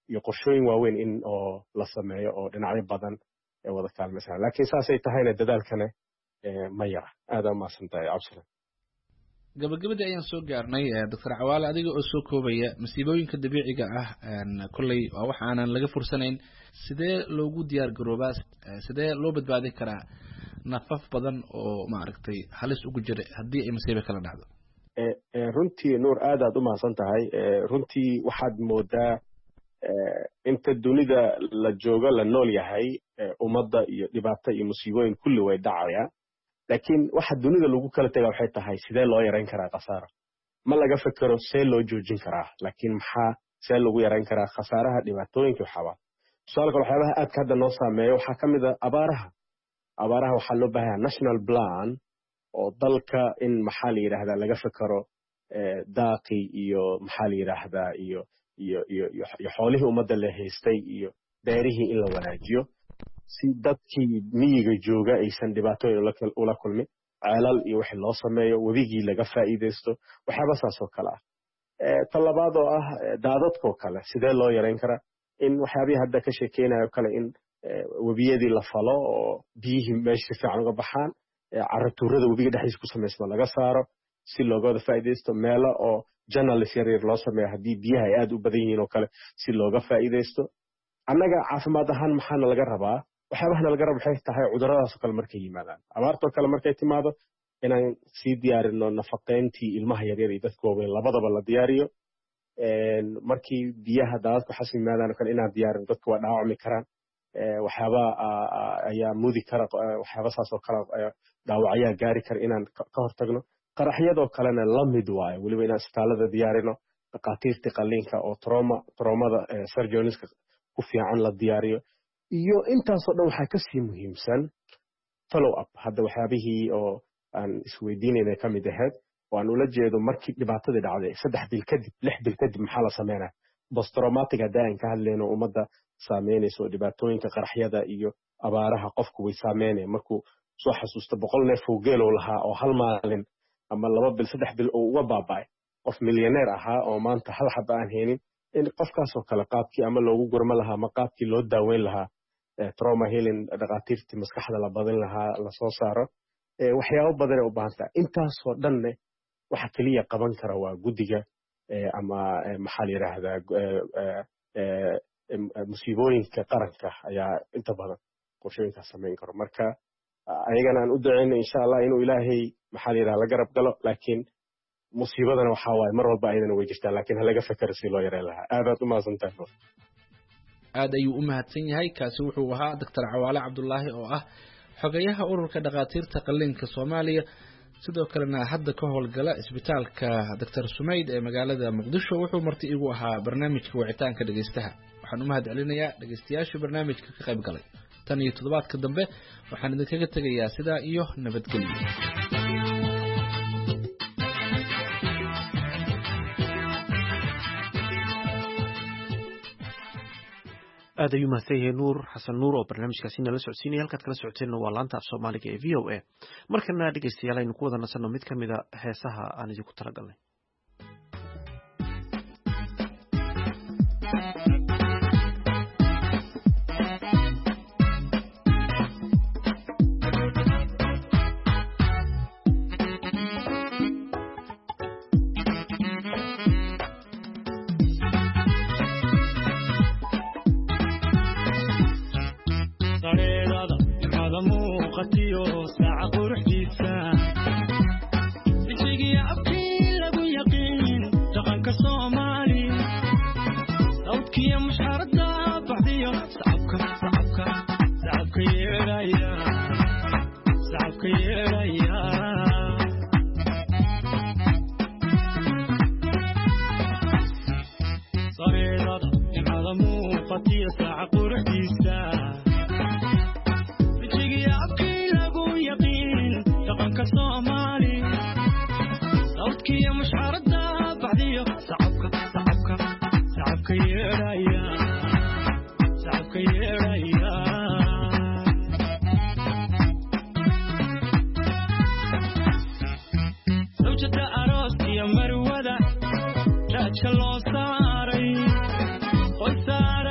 iyo qorshooyin waaweyn in oo la sameeyo oo dhinacyo badan ee wada kaalmaysan laakiin saasay tahayna dadaalkana ma yara aad u maasantahay cabsina gabagabadii ayaan soo gaarnay Dr. Cawaale adiga oo soo koobaya masiibooyinka dabiiciga ah kulley waa wax aanan laga fursanayn sidee loogu diyaar garoobaa sidee loo badbaadi karaa nafaf badan oo maaragtay halis ugu jira haddii ay masiibo kala dhacdo runtii nuur aad u maasan tahay runtii waxaad moodaa inta dunida la joogo la nool yahay ummadda iyo dhibaato iyo musiibooyin kulli way dhacayaan laakiin waxa dunida lagu kala tagaa waxay tahay sidee loo yareyn karaa khasaaro ma laga fikiro see loo joojin karaa laakiin see lagu yareyn karaa khasaaraha dhibaatooyinka waxaba tusaale kale waxyaabaha aadka hadda noo saameeya waxaa ka mid a abaaraha waxaa loo baahanyaa national plan oo dalka in maxaa la yidhaahdaa laga fikiro daaqi iyo maxaa la yidhaahdaa iyo xoolihii ummadda la haystay iyo beerihii in la wanaajiyo si dadkii miyiga jooga aysan dhibaatooyin ula kulmin ceelal iyo wixii loo sameeyo webigii laga faa'iidaysto waxyaaba saas oo kale ta labaad oo ah daadadkoo kale sidee loo yareyn karaa in waxyaabihii hadda ka sheekeynayo kale in webiyadii la falo oo biyihii meesha si fiican uga baxaan caratuurada webiga dhexdiisa ku samaysma laga saaro si looga wada faa'iidaysto meelo oo journalist yaryar loo sameeyo haddii biyaha ay aad u badan yihiin oo kale si looga faa'iidaysto annaga caafimaad ahaan maxaana laga rabaa waxyaabahana laga rabo waxay tahay cuduradaasoo kale markay yimaadaan abaartoo kale markay timaado inaan sii diyaarino nafaqayntii ilmaha yaryar iyo dadka waaweyn labadaba la diyaariyo markii biyaha daadadku xas yimaadaan oo kale inaan diyaarino dadka waa dhaawacmi karaan waxyaaba ayaa mudi kara waxyaaba saas oo kale dhaawacyaa gaari kara inaan ka hortagno qaraxyadoo kalena la mid waayo weliba inaan isbitaalada diyaarino dhakhaatiirtii qalliinka oo troomada surgeoniska ku fiican la diyaariyo iyo intaasoo dhan waxaa kasii muhiimsan follow up hadda waxyaabihii oo aan isweydiinayna ka mid ahayd oo aan ula jeedo markii dhibaatadii dhacday 3 bil kadib 6 bil kadib maxaa la sameynaa post-traumatic haddii aan ka hadlayno ummadda saameynayso dhibaatooyinka qaraxyada iyo abaaraha qofku way saameynaya markuu soo xasuusto 100 neef oo geelow lahaa oo hal maalin ama 2 bil 3 bil oo uga baaba'ay qof milyaneer ahaa oo maanta hal xaba aan haynin in qofkaasoo kale qaabkii ama loogu gurma lahaa ama qaabkii loo daaweyn lahaa trauma healing dhakhaatiirtii maskaxda la badin lahaa la soo saaro waxyaabo badan ay u baahan tahay intaasoo dhanne waxa keliya qaban kara waa guddiga ama maxaa la yidhaahdaa musiibooyinka qaranka ayaa inta badan qorshooyinkaas samayn karo marka ayagana aan u duceyno insha allah inuu ilaahay maxaa la yidhaha la garab galo laakiin musiibadana waxaa waaye mar walba ayadana way jirtaa laakiin ha laga fakero si loo yareyn lahaa aadaad u mahadsantahay aad ayuu u mahadsan yahay kaasi wuxuu ahaa Dr. Cawaale Cabdullaahi oo ah xogayaha ururka dhakhaatiirta qalliinka Soomaaliya sidoo kalena hadda ka howlgala isbitaalka Dr. Sumayd ee magaalada Muqdisho wuxuu marti igu ahaa barnaamijka wicitaanka dhageystaha waxaan u mahadcelinayaa dhageystayaasha barnaamijka ka qayb galay tan iyo toddobaadka dambe waxaan idinkaga tegayaa sidaa iyo nabadgelyo aad ayuu mahadsan yahay nuur xasan nuur oo barnaamijkaasi nala socodsiinaya halkaad kala socoteenna waa laanta af soomaaliga ee v o a markana dhegeystayaal aynu ku wada nasanno mid ka mida heesaha aan idinku talagalnay Marwada, raadka loo saaray, qoysa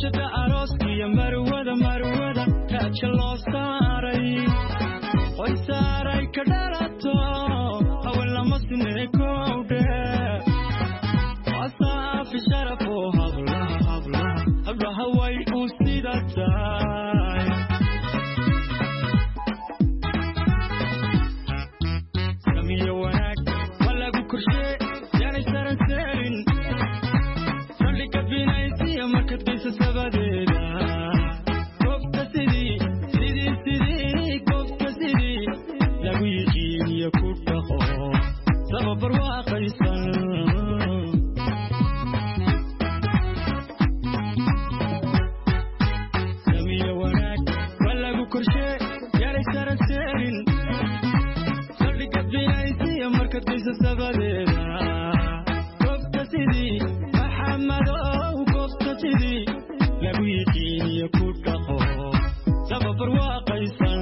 zawjada arooskiya marwada kaaja loo saaray way saaray ka dhalato haween lama sinee kowdhe wasaafi sharafo hablaha way u sidataa samiyo wanaag walagu korshe yaanay saran seerin saldhiga binaysiya markad geysa sabadeeda goobta sidii goobta sidii lagu yiqiiniyo ku dhaqo sababar waaqaysan samiyo wanaag walagu korshe yaanay saran seerin saldhiga binaysiya markad geysa sabadeeda goobta sidii maxamadow goobta sidii lagu yiqiiniyo ku dhaqo sababar waaqaysan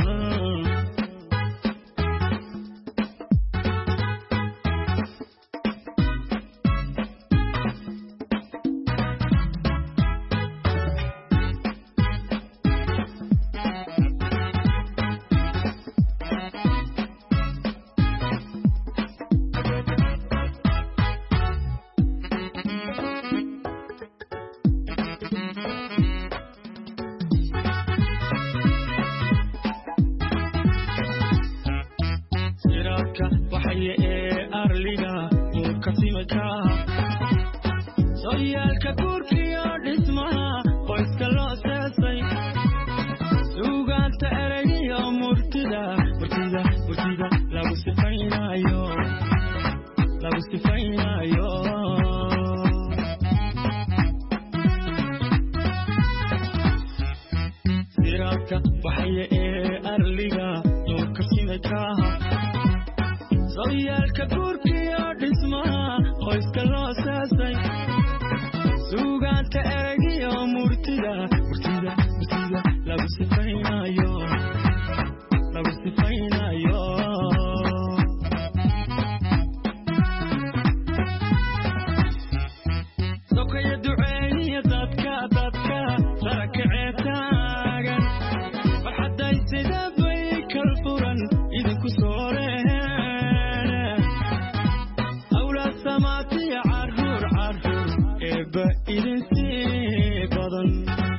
siraadka waxaya ee arliga nuurka simaka sooyaalka guurkiyo dhismaha qoyska loo seesay suugaanta ereygiyo murtida lagu sifaynayo siraadka waxaya ee arliga nuurka simakaha sooyaalka guurkiyo dhismaha qoyska loo seesay suugaanta ereygiyo murtida lagu sifaynayo sokaya duceeniya dadka sarakacee taagan farxadday sida bay kal furan idinku sooreen awlaad samaatiya carruur eebba idin sii badan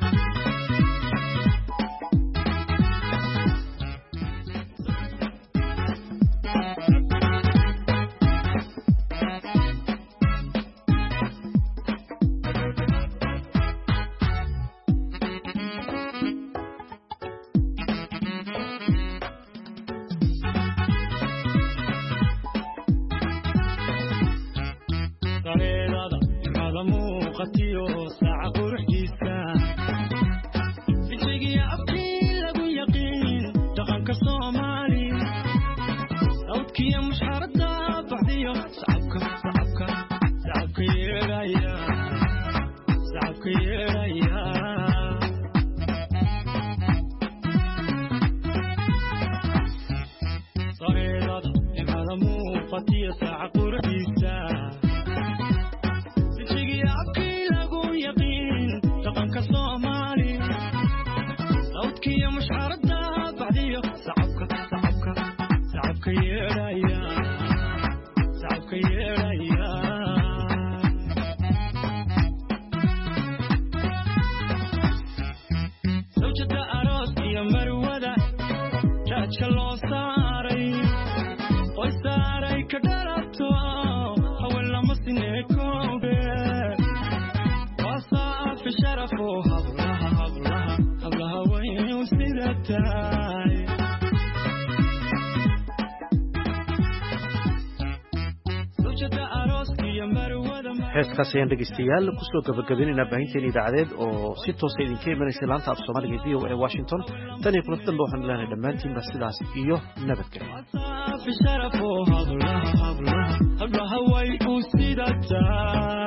qareedada imada muuqatiyo saaca quruxdiisa fijigiyo afkii lagu yaqiin dhaqanka soomaali sawdkiyo mushxarada baxdiyo sacabka yeedhaya qareedada imada muuqatiyo saaca quruxdiisa dhaqanka soomaali sawdkiyo mushxarada baxdiyo sacabka yeedhaya zawjada arooskiya marwada kaaja loo saaray way saaray ka dhalato haween lama sinee kowdhe wasaafi sharafo hablaha way u sidataa zawjada arooskiya marwada heeskaas ayaan dhegeystayaal kusoo gabagabaynaynaa baahinteena idaacadeed oo si toosa idinka imanaysa laanta af soomaaliga v o a Washington tan iyo kulanti dambe waxaan leenahay dhammaantiinba sidaas iyo nabadgelyo hablaha way u sidataa